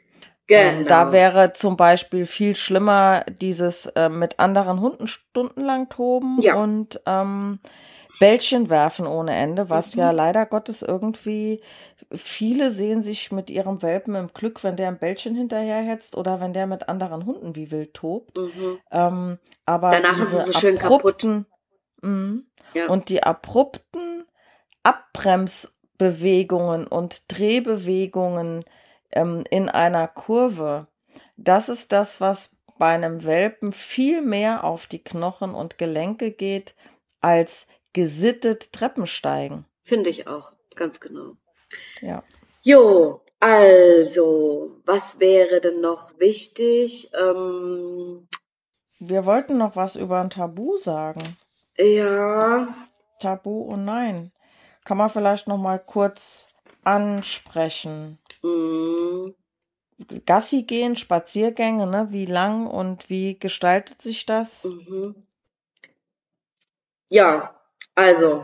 Ähm, da Genau. wäre zum Beispiel viel schlimmer dieses äh, mit anderen Hunden stundenlang toben Ja. und ähm, Bällchen werfen ohne Ende, was Mhm. ja leider Gottes irgendwie, viele sehen sich mit ihrem Welpen im Glück, wenn der ein Bällchen hinterherhetzt oder wenn der mit anderen Hunden wie wild tobt. Mhm. Ähm, aber Danach ist es diese so schön kaputt. abrupten, mh, Ja. und die abrupten Abbremsbewegungen und Drehbewegungen ähm, in einer Kurve, das ist das, was bei einem Welpen viel mehr auf die Knochen und Gelenke geht, als gesittet Treppensteigen. Finde ich auch, ganz genau. Ja. Jo, also, was wäre denn noch wichtig? Ähm, Wir wollten noch was über ein Tabu sagen. ja, Tabu und Nein. Kann man vielleicht noch mal kurz ansprechen. mm, Gassi gehen, Spaziergänge, ne? Wie lang und wie gestaltet sich das? mhm. Ja, also,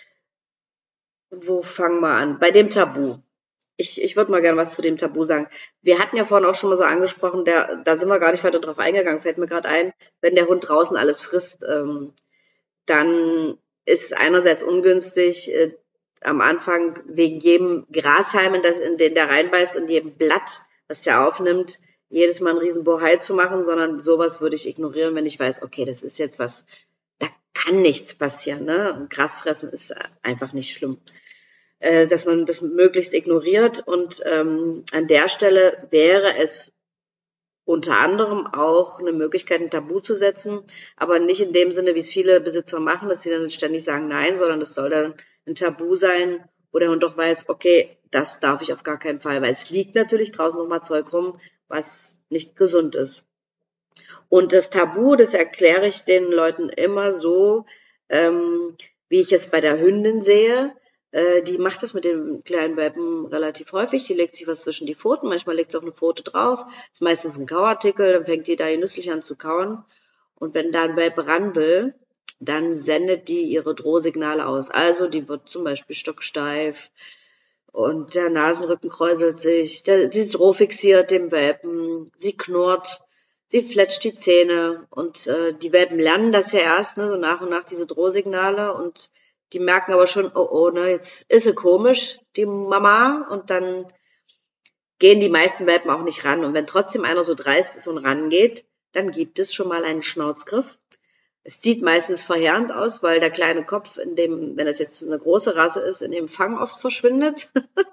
wo fangen wir an? Bei dem Tabu. Ich, ich würde mal gerne was zu dem Tabu sagen. Wir hatten ja vorhin auch schon mal so angesprochen, der, da sind wir gar nicht weiter drauf eingegangen, fällt mir gerade ein, wenn der Hund draußen alles frisst, ähm, dann ist es einerseits ungünstig, äh, am Anfang wegen jedem Grashalm, in, das, in den der reinbeißt und jedem Blatt, was der aufnimmt, jedes Mal einen riesen Bohai zu machen, sondern sowas würde ich ignorieren, wenn ich weiß, okay, das ist jetzt was, da kann nichts passieren. Ne? Gras fressen ist einfach nicht schlimm. Äh, dass man das möglichst ignoriert und ähm, an der Stelle wäre es unter anderem auch eine Möglichkeit, ein Tabu zu setzen, aber nicht in dem Sinne, wie es viele Besitzer machen, dass sie dann ständig sagen Nein, sondern das soll dann ein Tabu sein, wo der Hund doch weiß, okay, das darf ich auf gar keinen Fall, weil es liegt natürlich draußen nochmal Zeug rum, was nicht gesund ist. Und das Tabu, das erkläre ich den Leuten immer so, ähm, wie ich es bei der Hündin sehe. Äh, die macht das mit den kleinen Welpen relativ häufig. Die legt sich was zwischen die Pfoten. Manchmal legt sie auch eine Pfote drauf. Das ist meistens ein Kauartikel. Dann fängt die da genüsslich an zu kauen. Und wenn da ein Welpe ran will, dann sendet die ihre Drohsignale aus. Also die wird zum Beispiel stocksteif und der Nasenrücken kräuselt sich. Der, sie ist rohfixiert dem Welpen. Sie knurrt. Sie fletscht die Zähne und äh, die Welpen lernen das ja erst, ne, so nach und nach diese Drohsignale und die merken aber schon, oh oh, ne, jetzt ist sie komisch, die Mama, und dann gehen die meisten Welpen auch nicht ran. Und wenn trotzdem einer so dreist ist und rangeht, dann gibt es schon mal einen Schnauzgriff. Es sieht meistens verheerend aus, weil der kleine Kopf, in dem, wenn es jetzt eine große Rasse ist, in dem Fang oft verschwindet.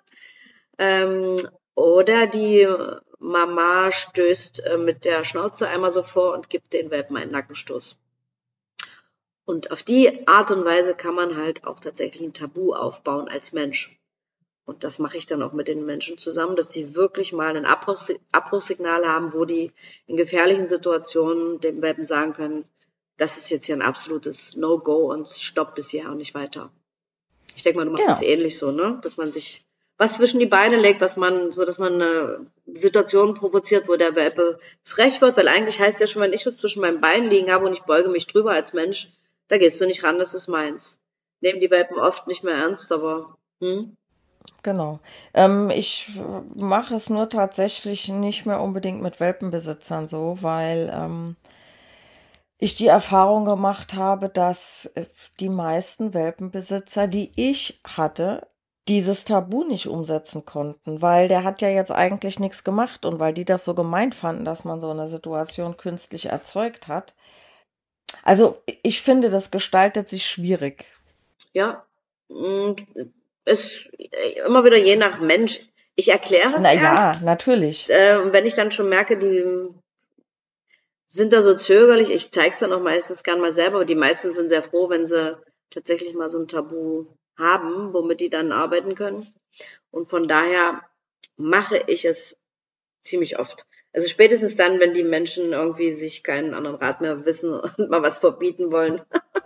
ähm, oder die Mama stößt äh, mit der Schnauze einmal so vor und gibt den Welpen einen Nackenstoß. Und auf die Art und Weise kann man halt auch tatsächlich ein Tabu aufbauen als Mensch. Und das mache ich dann auch mit den Menschen zusammen, dass sie wirklich mal ein Abbruchs- Abbruchssignal haben, wo die in gefährlichen Situationen dem Welpen sagen können, das ist jetzt hier ein absolutes No-Go und Stopp bis hierher und nicht weiter. Ich denke mal, du machst Genau. das ähnlich so, ne? Dass man sich was zwischen die Beine legt, dass man, so dass man eine Situation provoziert, wo der Welpe frech wird, weil eigentlich heißt ja schon, wenn ich was zwischen meinen Beinen liegen habe und ich beuge mich drüber als Mensch, da gehst du nicht ran, das ist meins. Nehmen die Welpen oft nicht mehr ernst, aber hm? Genau. Ähm, ich äh, mache es nur tatsächlich nicht mehr unbedingt mit Welpenbesitzern so, weil ähm, ich die Erfahrung gemacht habe, dass äh, die meisten Welpenbesitzer, die ich hatte, dieses Tabu nicht umsetzen konnten, weil der hat ja jetzt eigentlich nichts gemacht und weil die das so gemein fanden, dass man so eine Situation künstlich erzeugt hat. Also ich finde, das gestaltet sich schwierig. Ja, und es immer wieder je nach Mensch. Ich erkläre es Na ja, erst, natürlich. äh, und wenn ich dann schon merke, die sind da so zögerlich, ich zeige es dann auch meistens gern mal selber, aber die meisten sind sehr froh, wenn sie tatsächlich mal so ein Tabu haben, womit die dann arbeiten können. Und von daher mache ich es ziemlich oft. Also spätestens dann, wenn die Menschen irgendwie sich keinen anderen Rat mehr wissen und mal was verbieten wollen.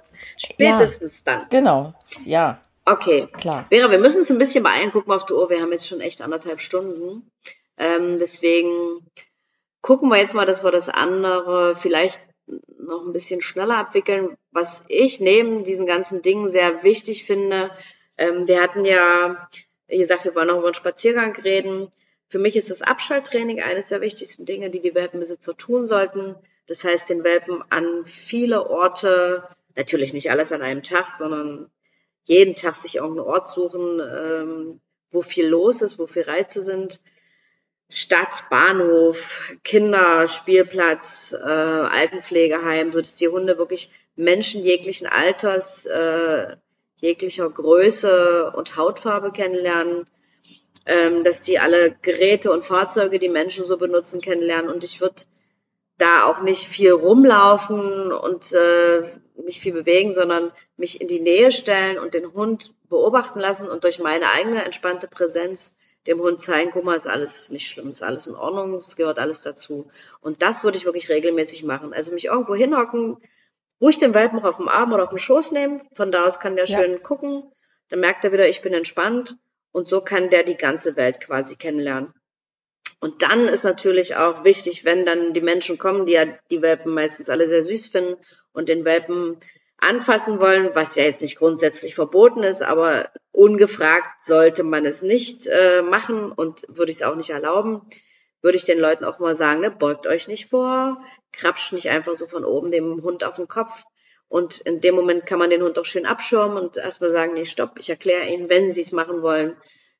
Ja, Spätestens dann. genau. Ja, Okay. klar. Vera, wir müssen uns ein bisschen beeilen. Guck mal auf die Uhr. Wir haben jetzt schon echt anderthalb Stunden. Ähm, deswegen gucken wir jetzt mal, dass wir das andere vielleicht noch ein bisschen schneller abwickeln. Was ich neben diesen ganzen Dingen sehr wichtig finde, ähm, wir hatten ja, wie gesagt, wir wollen noch über einen Spaziergang reden. Für mich ist das Abschalttraining eines der wichtigsten Dinge, die die Welpenbesitzer tun sollten. Das heißt, den Welpen an viele Orte, natürlich nicht alles an einem Tag, sondern jeden Tag sich irgendeinen Ort suchen, ähm, wo viel los ist, wo viel Reize sind. Stadt, Bahnhof, Kinderspielplatz, äh, Altenpflegeheim, so dass die Hunde wirklich Menschen jeglichen Alters, äh, jeglicher Größe und Hautfarbe kennenlernen, ähm, dass die alle Geräte und Fahrzeuge, die Menschen so benutzen, kennenlernen. Und ich würde da auch nicht viel rumlaufen und äh, mich viel bewegen, sondern mich in die Nähe stellen und den Hund beobachten lassen und durch meine eigene entspannte Präsenz dem Hund zeigen, guck mal, ist alles nicht schlimm, ist alles in Ordnung, es gehört alles dazu. Und das würde ich wirklich regelmäßig machen. Also mich irgendwo hinhocken, ruhig den Welpen noch auf dem Arm oder auf den Schoß nehmen, von da aus kann der Ja. schön gucken, dann merkt er wieder, ich bin entspannt und so kann der die ganze Welt quasi kennenlernen. Und dann ist natürlich auch wichtig, wenn dann die Menschen kommen, die ja die Welpen meistens alle sehr süß finden und den Welpen anfassen wollen, was ja jetzt nicht grundsätzlich verboten ist, aber ungefragt sollte man es nicht äh, machen und würde ich es auch nicht erlauben, würde ich den Leuten auch mal sagen, ne, beugt euch nicht vor, krapscht nicht einfach so von oben dem Hund auf den Kopf. Und in dem Moment kann man den Hund auch schön abschirmen und erstmal sagen, nee, stopp, ich erkläre Ihnen, wenn Sie es machen wollen,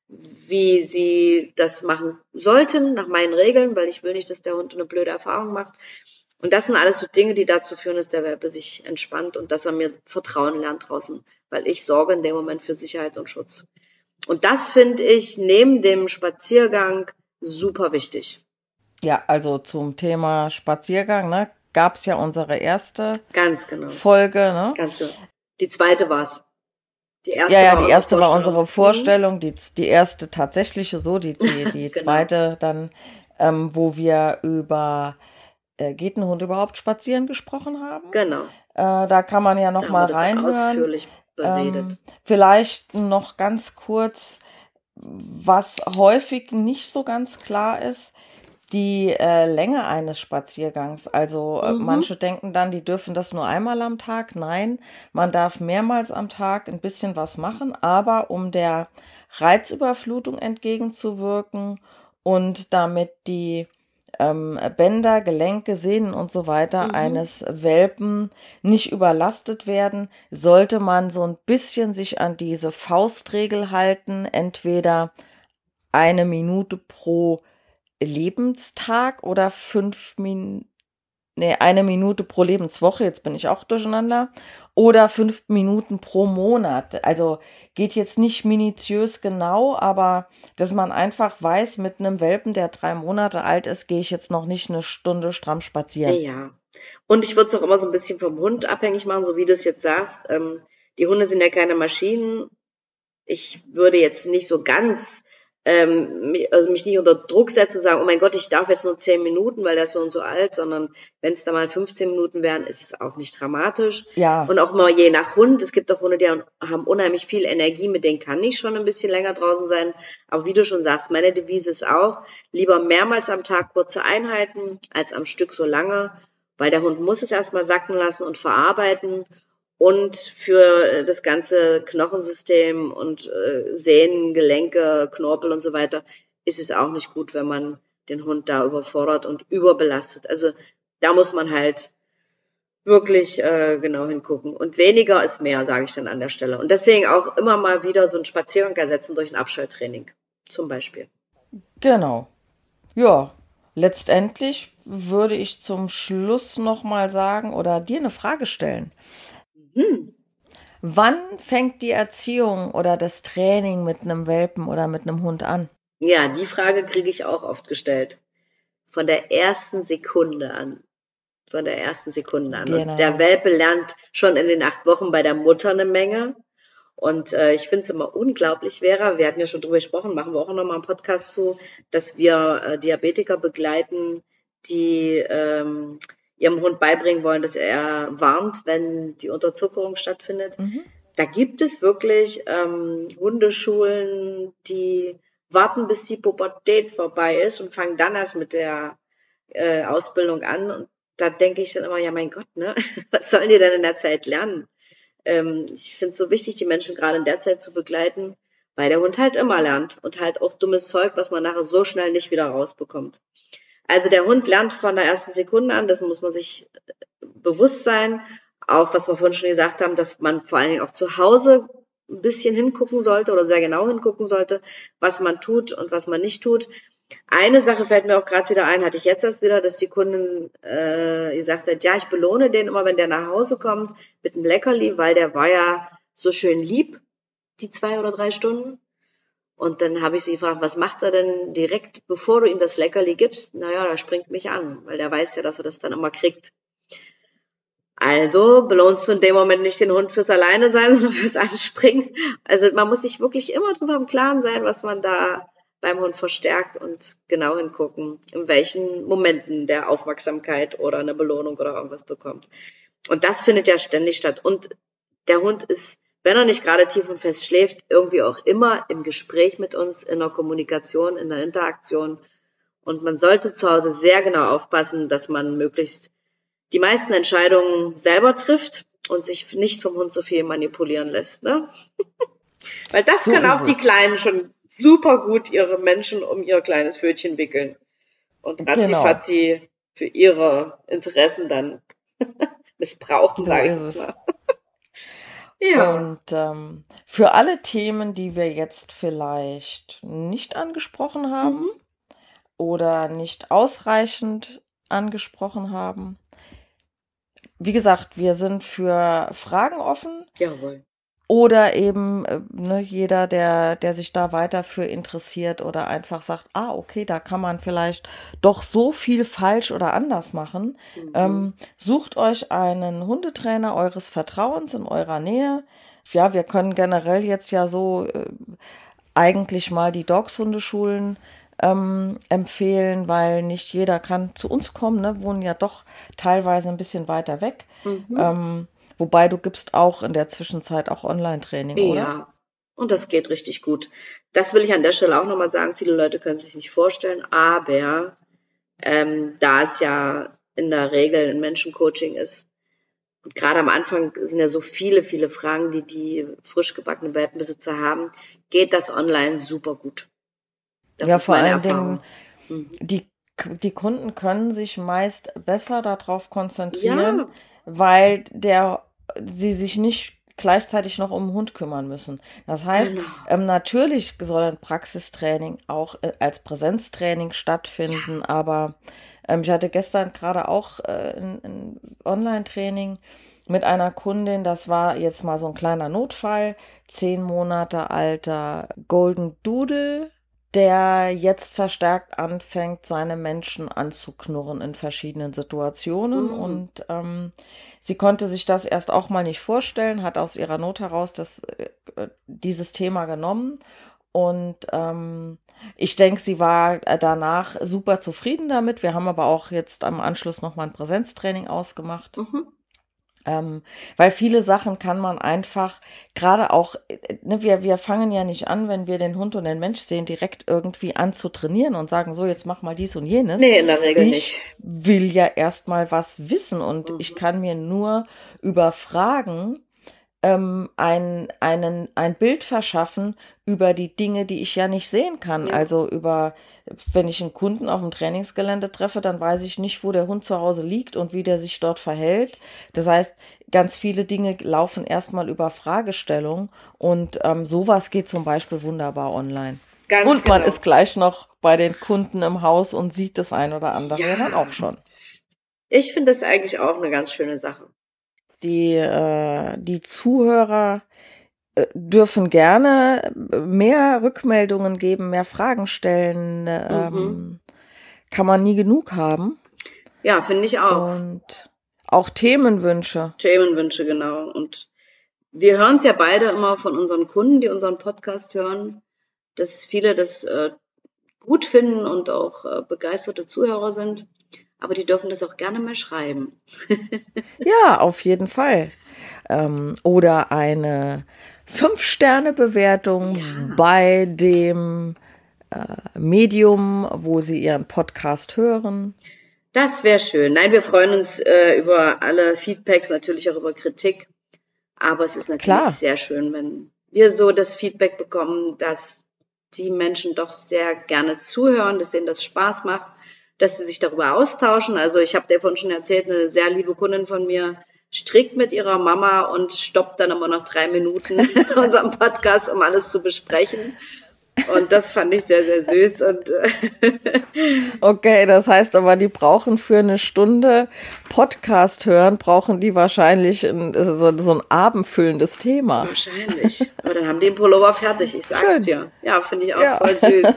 wie sie das machen sollten, nach meinen Regeln, weil ich will nicht, dass der Hund eine blöde Erfahrung macht. Und das sind alles so Dinge, die dazu führen, dass der Welpe sich entspannt und dass er mir Vertrauen lernt draußen, weil ich sorge in dem Moment für Sicherheit und Schutz. Und das finde ich neben dem Spaziergang super wichtig. Ja, also zum Thema Spaziergang, ne, gab es ja unsere erste Ganz genau. Folge, ne? Ganz genau. Die zweite war's. Die Ja, erste ja, war die unsere erste war Vorstellung. unsere Mhm. Vorstellung, die, z- die erste tatsächliche so, die, die, die Genau. zweite dann, ähm, wo wir über äh, geht ein Hund überhaupt spazieren gesprochen haben. Genau. Äh, da kann man ja noch Da haben wir mal das reinhören. ausführlich beredet. Ähm, vielleicht noch ganz kurz, was häufig nicht so ganz klar ist, die äh, Länge eines Spaziergangs. Also äh, Mhm. manche denken dann, die dürfen das nur einmal am Tag. Nein, man darf mehrmals am Tag ein bisschen was machen, aber um der Reizüberflutung entgegenzuwirken und damit die ähm, Bänder, Gelenke, Sehnen und so weiter Mhm. eines Welpen nicht überlastet werden, sollte man so ein bisschen sich an diese Faustregel halten, entweder eine Minute pro Lebenstag oder fünf Minuten, nee, eine Minute pro Lebenswoche, jetzt bin ich auch durcheinander, oder fünf Minuten pro Monat. Also geht jetzt nicht minutiös genau, aber dass man einfach weiß, mit einem Welpen, der drei Monate alt ist, gehe ich jetzt noch nicht eine Stunde stramm spazieren. Ja. Und ich würde es auch immer so ein bisschen vom Hund abhängig machen, so wie du es jetzt sagst. Ähm, die Hunde sind ja keine Maschinen. Ich würde jetzt nicht so ganz, ähm, mi- also mich nicht unter Druck setzen zu sagen, oh mein Gott, ich darf jetzt nur zehn Minuten, weil der ist so und so alt, sondern wenn es da mal fünfzehn Minuten wären, ist es auch nicht dramatisch. Ja, Und auch mal je nach Hund. Es gibt auch Hunde, die haben unheimlich viel Energie, mit denen kann ich schon ein bisschen länger draußen sein. Aber wie du schon sagst, meine Devise ist auch, lieber mehrmals am Tag kurze Einheiten, als am Stück so lange, weil der Hund muss es erstmal sacken lassen und verarbeiten. Und für das ganze Knochensystem und äh, Sehnen, Gelenke, Knorpel und so weiter ist es auch nicht gut, wenn man den Hund da überfordert und überbelastet. Also da muss man halt wirklich äh, genau hingucken. Und weniger ist mehr, sage ich dann an der Stelle. Und deswegen auch immer mal wieder so einen Spaziergang ersetzen durch ein Abschalttraining zum Beispiel. genau. Ja, letztendlich würde ich zum Schluss noch mal sagen oder dir eine Frage stellen. Hm. Wann fängt die Erziehung oder das Training mit einem Welpen oder mit einem Hund an? Ja, die Frage kriege ich auch oft gestellt. Von der ersten Sekunde an. Von der ersten Sekunde an. Und der Genau. Welpe lernt schon in den acht Wochen bei der Mutter eine Menge. Und äh, ich finde es immer unglaublich, Vera, wir hatten ja schon drüber gesprochen, machen wir auch noch mal einen Podcast zu, dass wir äh, Diabetiker begleiten, die ähm, ihrem Hund beibringen wollen, dass er warnt, wenn die Unterzuckerung stattfindet. Mhm. Da gibt es wirklich ähm, Hundeschulen, die warten, bis die Pubertät vorbei ist und fangen dann erst mit der äh, Ausbildung an. Und da denke ich dann immer, ja mein Gott, ne? Was sollen die denn in der Zeit lernen? Ähm, ich finde es so wichtig, die Menschen gerade in der Zeit zu begleiten, weil der Hund halt immer lernt und halt auch dummes Zeug, was man nachher so schnell nicht wieder rausbekommt. Also der Hund lernt von der ersten Sekunde an, das muss man sich bewusst sein. Auch was wir vorhin schon gesagt haben, dass man vor allen Dingen auch zu Hause ein bisschen hingucken sollte oder sehr genau hingucken sollte, was man tut und was man nicht tut. Eine Sache fällt mir auch gerade wieder ein, hatte ich jetzt erst wieder, dass die Kundin äh, gesagt hat, ja, ich belohne den immer, wenn der nach Hause kommt mit einem Leckerli, weil der war ja so schön lieb, die zwei oder drei Stunden. Und dann habe ich sie gefragt, was macht er denn direkt, bevor du ihm das Leckerli gibst? Naja, der springt mich an, weil der weiß ja, dass er das dann immer kriegt. Also belohnst du in dem Moment nicht den Hund fürs Alleine sein, sondern fürs Anspringen. Also man muss sich wirklich immer drüber im Klaren sein, was man da beim Hund verstärkt und genau hingucken, in welchen Momenten der Aufmerksamkeit oder eine Belohnung oder irgendwas bekommt. Und das findet ja ständig statt. Und der Hund ist, wenn er nicht gerade tief und fest schläft, irgendwie auch immer im Gespräch mit uns, in der Kommunikation, in der Interaktion. Und man sollte zu Hause sehr genau aufpassen, dass man möglichst die meisten Entscheidungen selber trifft und sich nicht vom Hund so viel manipulieren lässt, ne? Weil das So können ist auch die es. Kleinen schon super gut ihre Menschen um ihr kleines Pfötchen wickeln und Genau, ratzifatzi für ihre Interessen dann missbrauchen, so sage ich ist jetzt es. mal. Ja. Und ähm, für alle Themen, die wir jetzt vielleicht nicht angesprochen haben Mhm. oder nicht ausreichend angesprochen haben, wie gesagt, wir sind für Fragen offen. Jawohl. Oder eben äh, ne, jeder, der, der sich da weiter für interessiert oder einfach sagt, ah, okay, da kann man vielleicht doch so viel falsch oder anders machen. Mhm. Ähm, sucht euch einen Hundetrainer eures Vertrauens in eurer Nähe. Ja, wir können generell jetzt ja so äh, eigentlich mal die Dogs-Hundeschulen ähm, empfehlen, weil nicht jeder kann zu uns kommen, ne? Wohnen ja doch teilweise ein bisschen weiter weg. Mhm. Ähm, wobei du gibst auch in der Zwischenzeit auch Online-Training, oder? Ja, und das geht richtig gut. Das will ich an der Stelle auch nochmal sagen. Viele Leute können sich nicht vorstellen, aber ähm, da es ja in der Regel ein Menschencoaching ist, und gerade am Anfang sind ja so viele, viele Fragen, die die frisch gebackenen Welpenbesitzer haben, geht das online super gut. Das Ja, ist vor meine allen Dingen, Erfahrung. Mhm. die, die Kunden können sich meist besser darauf konzentrieren, Ja, weil der, sie sich nicht gleichzeitig noch um den Hund kümmern müssen. Das heißt, genau. ähm, natürlich soll ein Praxistraining auch äh, als Präsenztraining Ja, stattfinden, aber ähm, ich hatte gestern gerade auch äh, ein, ein Online-Training mit einer Kundin, das war jetzt mal so ein kleiner Notfall, zehn Monate alter Golden Doodle, der jetzt verstärkt anfängt, seine Menschen anzuknurren in verschiedenen Situationen. mhm. Und ähm, sie konnte sich das erst auch mal nicht vorstellen, hat aus ihrer Not heraus das, äh, dieses Thema genommen. Und ähm, ich denke, sie war äh, danach super zufrieden damit. Wir haben aber auch jetzt am Anschluss nochmal ein Präsenztraining ausgemacht. Mhm. Ähm, weil viele Sachen kann man einfach, gerade auch, äh, ne, wir, wir fangen ja nicht an, wenn wir den Hund und den Mensch sehen, direkt irgendwie an zu trainieren und sagen, so, jetzt mach mal dies und jenes. Nee, in der Regel Ich nicht. will ja erstmal was wissen und ich Mhm. kann mir nur über Fragen ähm, ein, einen, ein Bild verschaffen über die Dinge, die ich ja nicht sehen kann. Ja, Also über, wenn ich einen Kunden auf dem Trainingsgelände treffe, dann weiß ich nicht, wo der Hund zu Hause liegt und wie der sich dort verhält. Das heißt, ganz viele Dinge laufen erstmal über Fragestellung und ähm, sowas geht zum Beispiel wunderbar online. ganz Und man genau. ist gleich noch bei den Kunden im Haus und sieht das ein oder andere ja dann Ja, auch schon. ich finde das eigentlich auch eine ganz schöne Sache. Die, äh, die Zuhörer äh, dürfen gerne mehr Rückmeldungen geben, mehr Fragen stellen. Mhm. Ähm, kann man nie genug haben. Ja, finde ich auch. Und auch Themenwünsche. Themenwünsche, genau. Und wir hören es ja beide immer von unseren Kunden, die unseren Podcast hören, dass viele das äh, gut finden und auch äh, begeisterte Zuhörer sind. Aber die dürfen das auch gerne mal schreiben. Ja, auf jeden Fall. Ähm, oder eine Fünf-Sterne-Bewertung Ja, bei dem äh, Medium, wo Sie Ihren Podcast hören. das wäre schön. Nein, wir freuen uns äh, über alle Feedbacks, natürlich auch über Kritik. Aber es ist natürlich Klar. sehr schön, wenn wir so das Feedback bekommen, dass die Menschen doch sehr gerne zuhören, dass denen das Spaß macht, dass sie sich darüber austauschen. Also ich habe dir vorhin schon erzählt, eine sehr liebe Kundin von mir strickt mit ihrer Mama und stoppt dann immer noch drei Minuten unseren Podcast, um alles zu besprechen. Und das fand ich sehr, sehr süß. Und Okay, das heißt aber, die brauchen für eine Stunde Podcast hören, brauchen die wahrscheinlich ein, so, so ein abendfüllendes Thema. wahrscheinlich. Aber dann haben die den Pullover fertig, ich sag's Schön. dir. Ja, finde ich auch Ja. voll süß.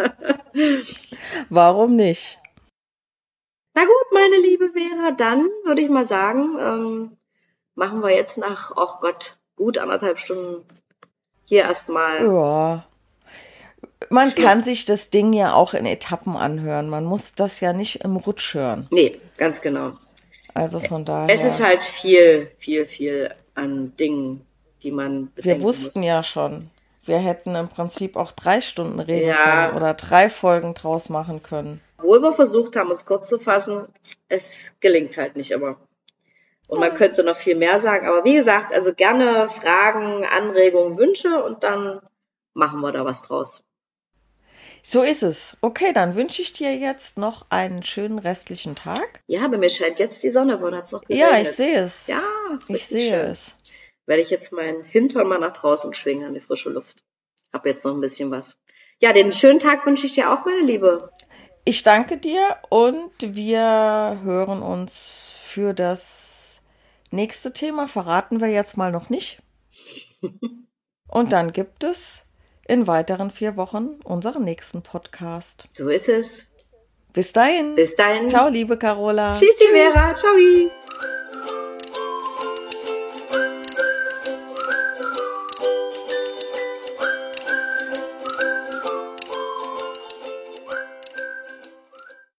Warum nicht? Na gut, meine liebe Vera, dann würde ich mal sagen, ähm, machen wir jetzt nach, ach Gott, gut anderthalb Stunden hier erstmal Ja. Man Schluss. kann sich das Ding ja auch in Etappen anhören. Man muss das ja nicht im Rutsch hören. Nee, ganz genau. Also von Es ist daher, halt viel, viel, viel an Dingen, die man wir bedenken wussten muss. ja schon, wir hätten im Prinzip auch drei Stunden reden Ja. können oder drei Folgen draus machen können. Obwohl wir versucht haben, uns kurz zu fassen, es gelingt halt nicht immer. Und man könnte noch viel mehr sagen, aber wie gesagt, also gerne Fragen, Anregungen, Wünsche und dann machen wir da was draus. So ist es. Okay, dann wünsche ich dir jetzt noch einen schönen restlichen Tag. Ja, bei mir scheint jetzt die Sonne, wo hat's noch Ja, geregnet. ich sehe es. Ja, ist Ich richtig sehe schön. es. Werde ich jetzt meinen Hintern mal nach draußen schwingen an die frische Luft. Hab jetzt noch ein bisschen was. Ja, den schönen Tag wünsche ich dir auch, meine Liebe. Ich danke dir und wir hören uns für das nächste Thema. Verraten wir jetzt mal noch nicht. Und dann gibt es in weiteren vier Wochen unseren nächsten Podcast. So ist es. Bis dahin. Bis dahin. Ciao, liebe Carola. Tschüssi, Vera. Ciao.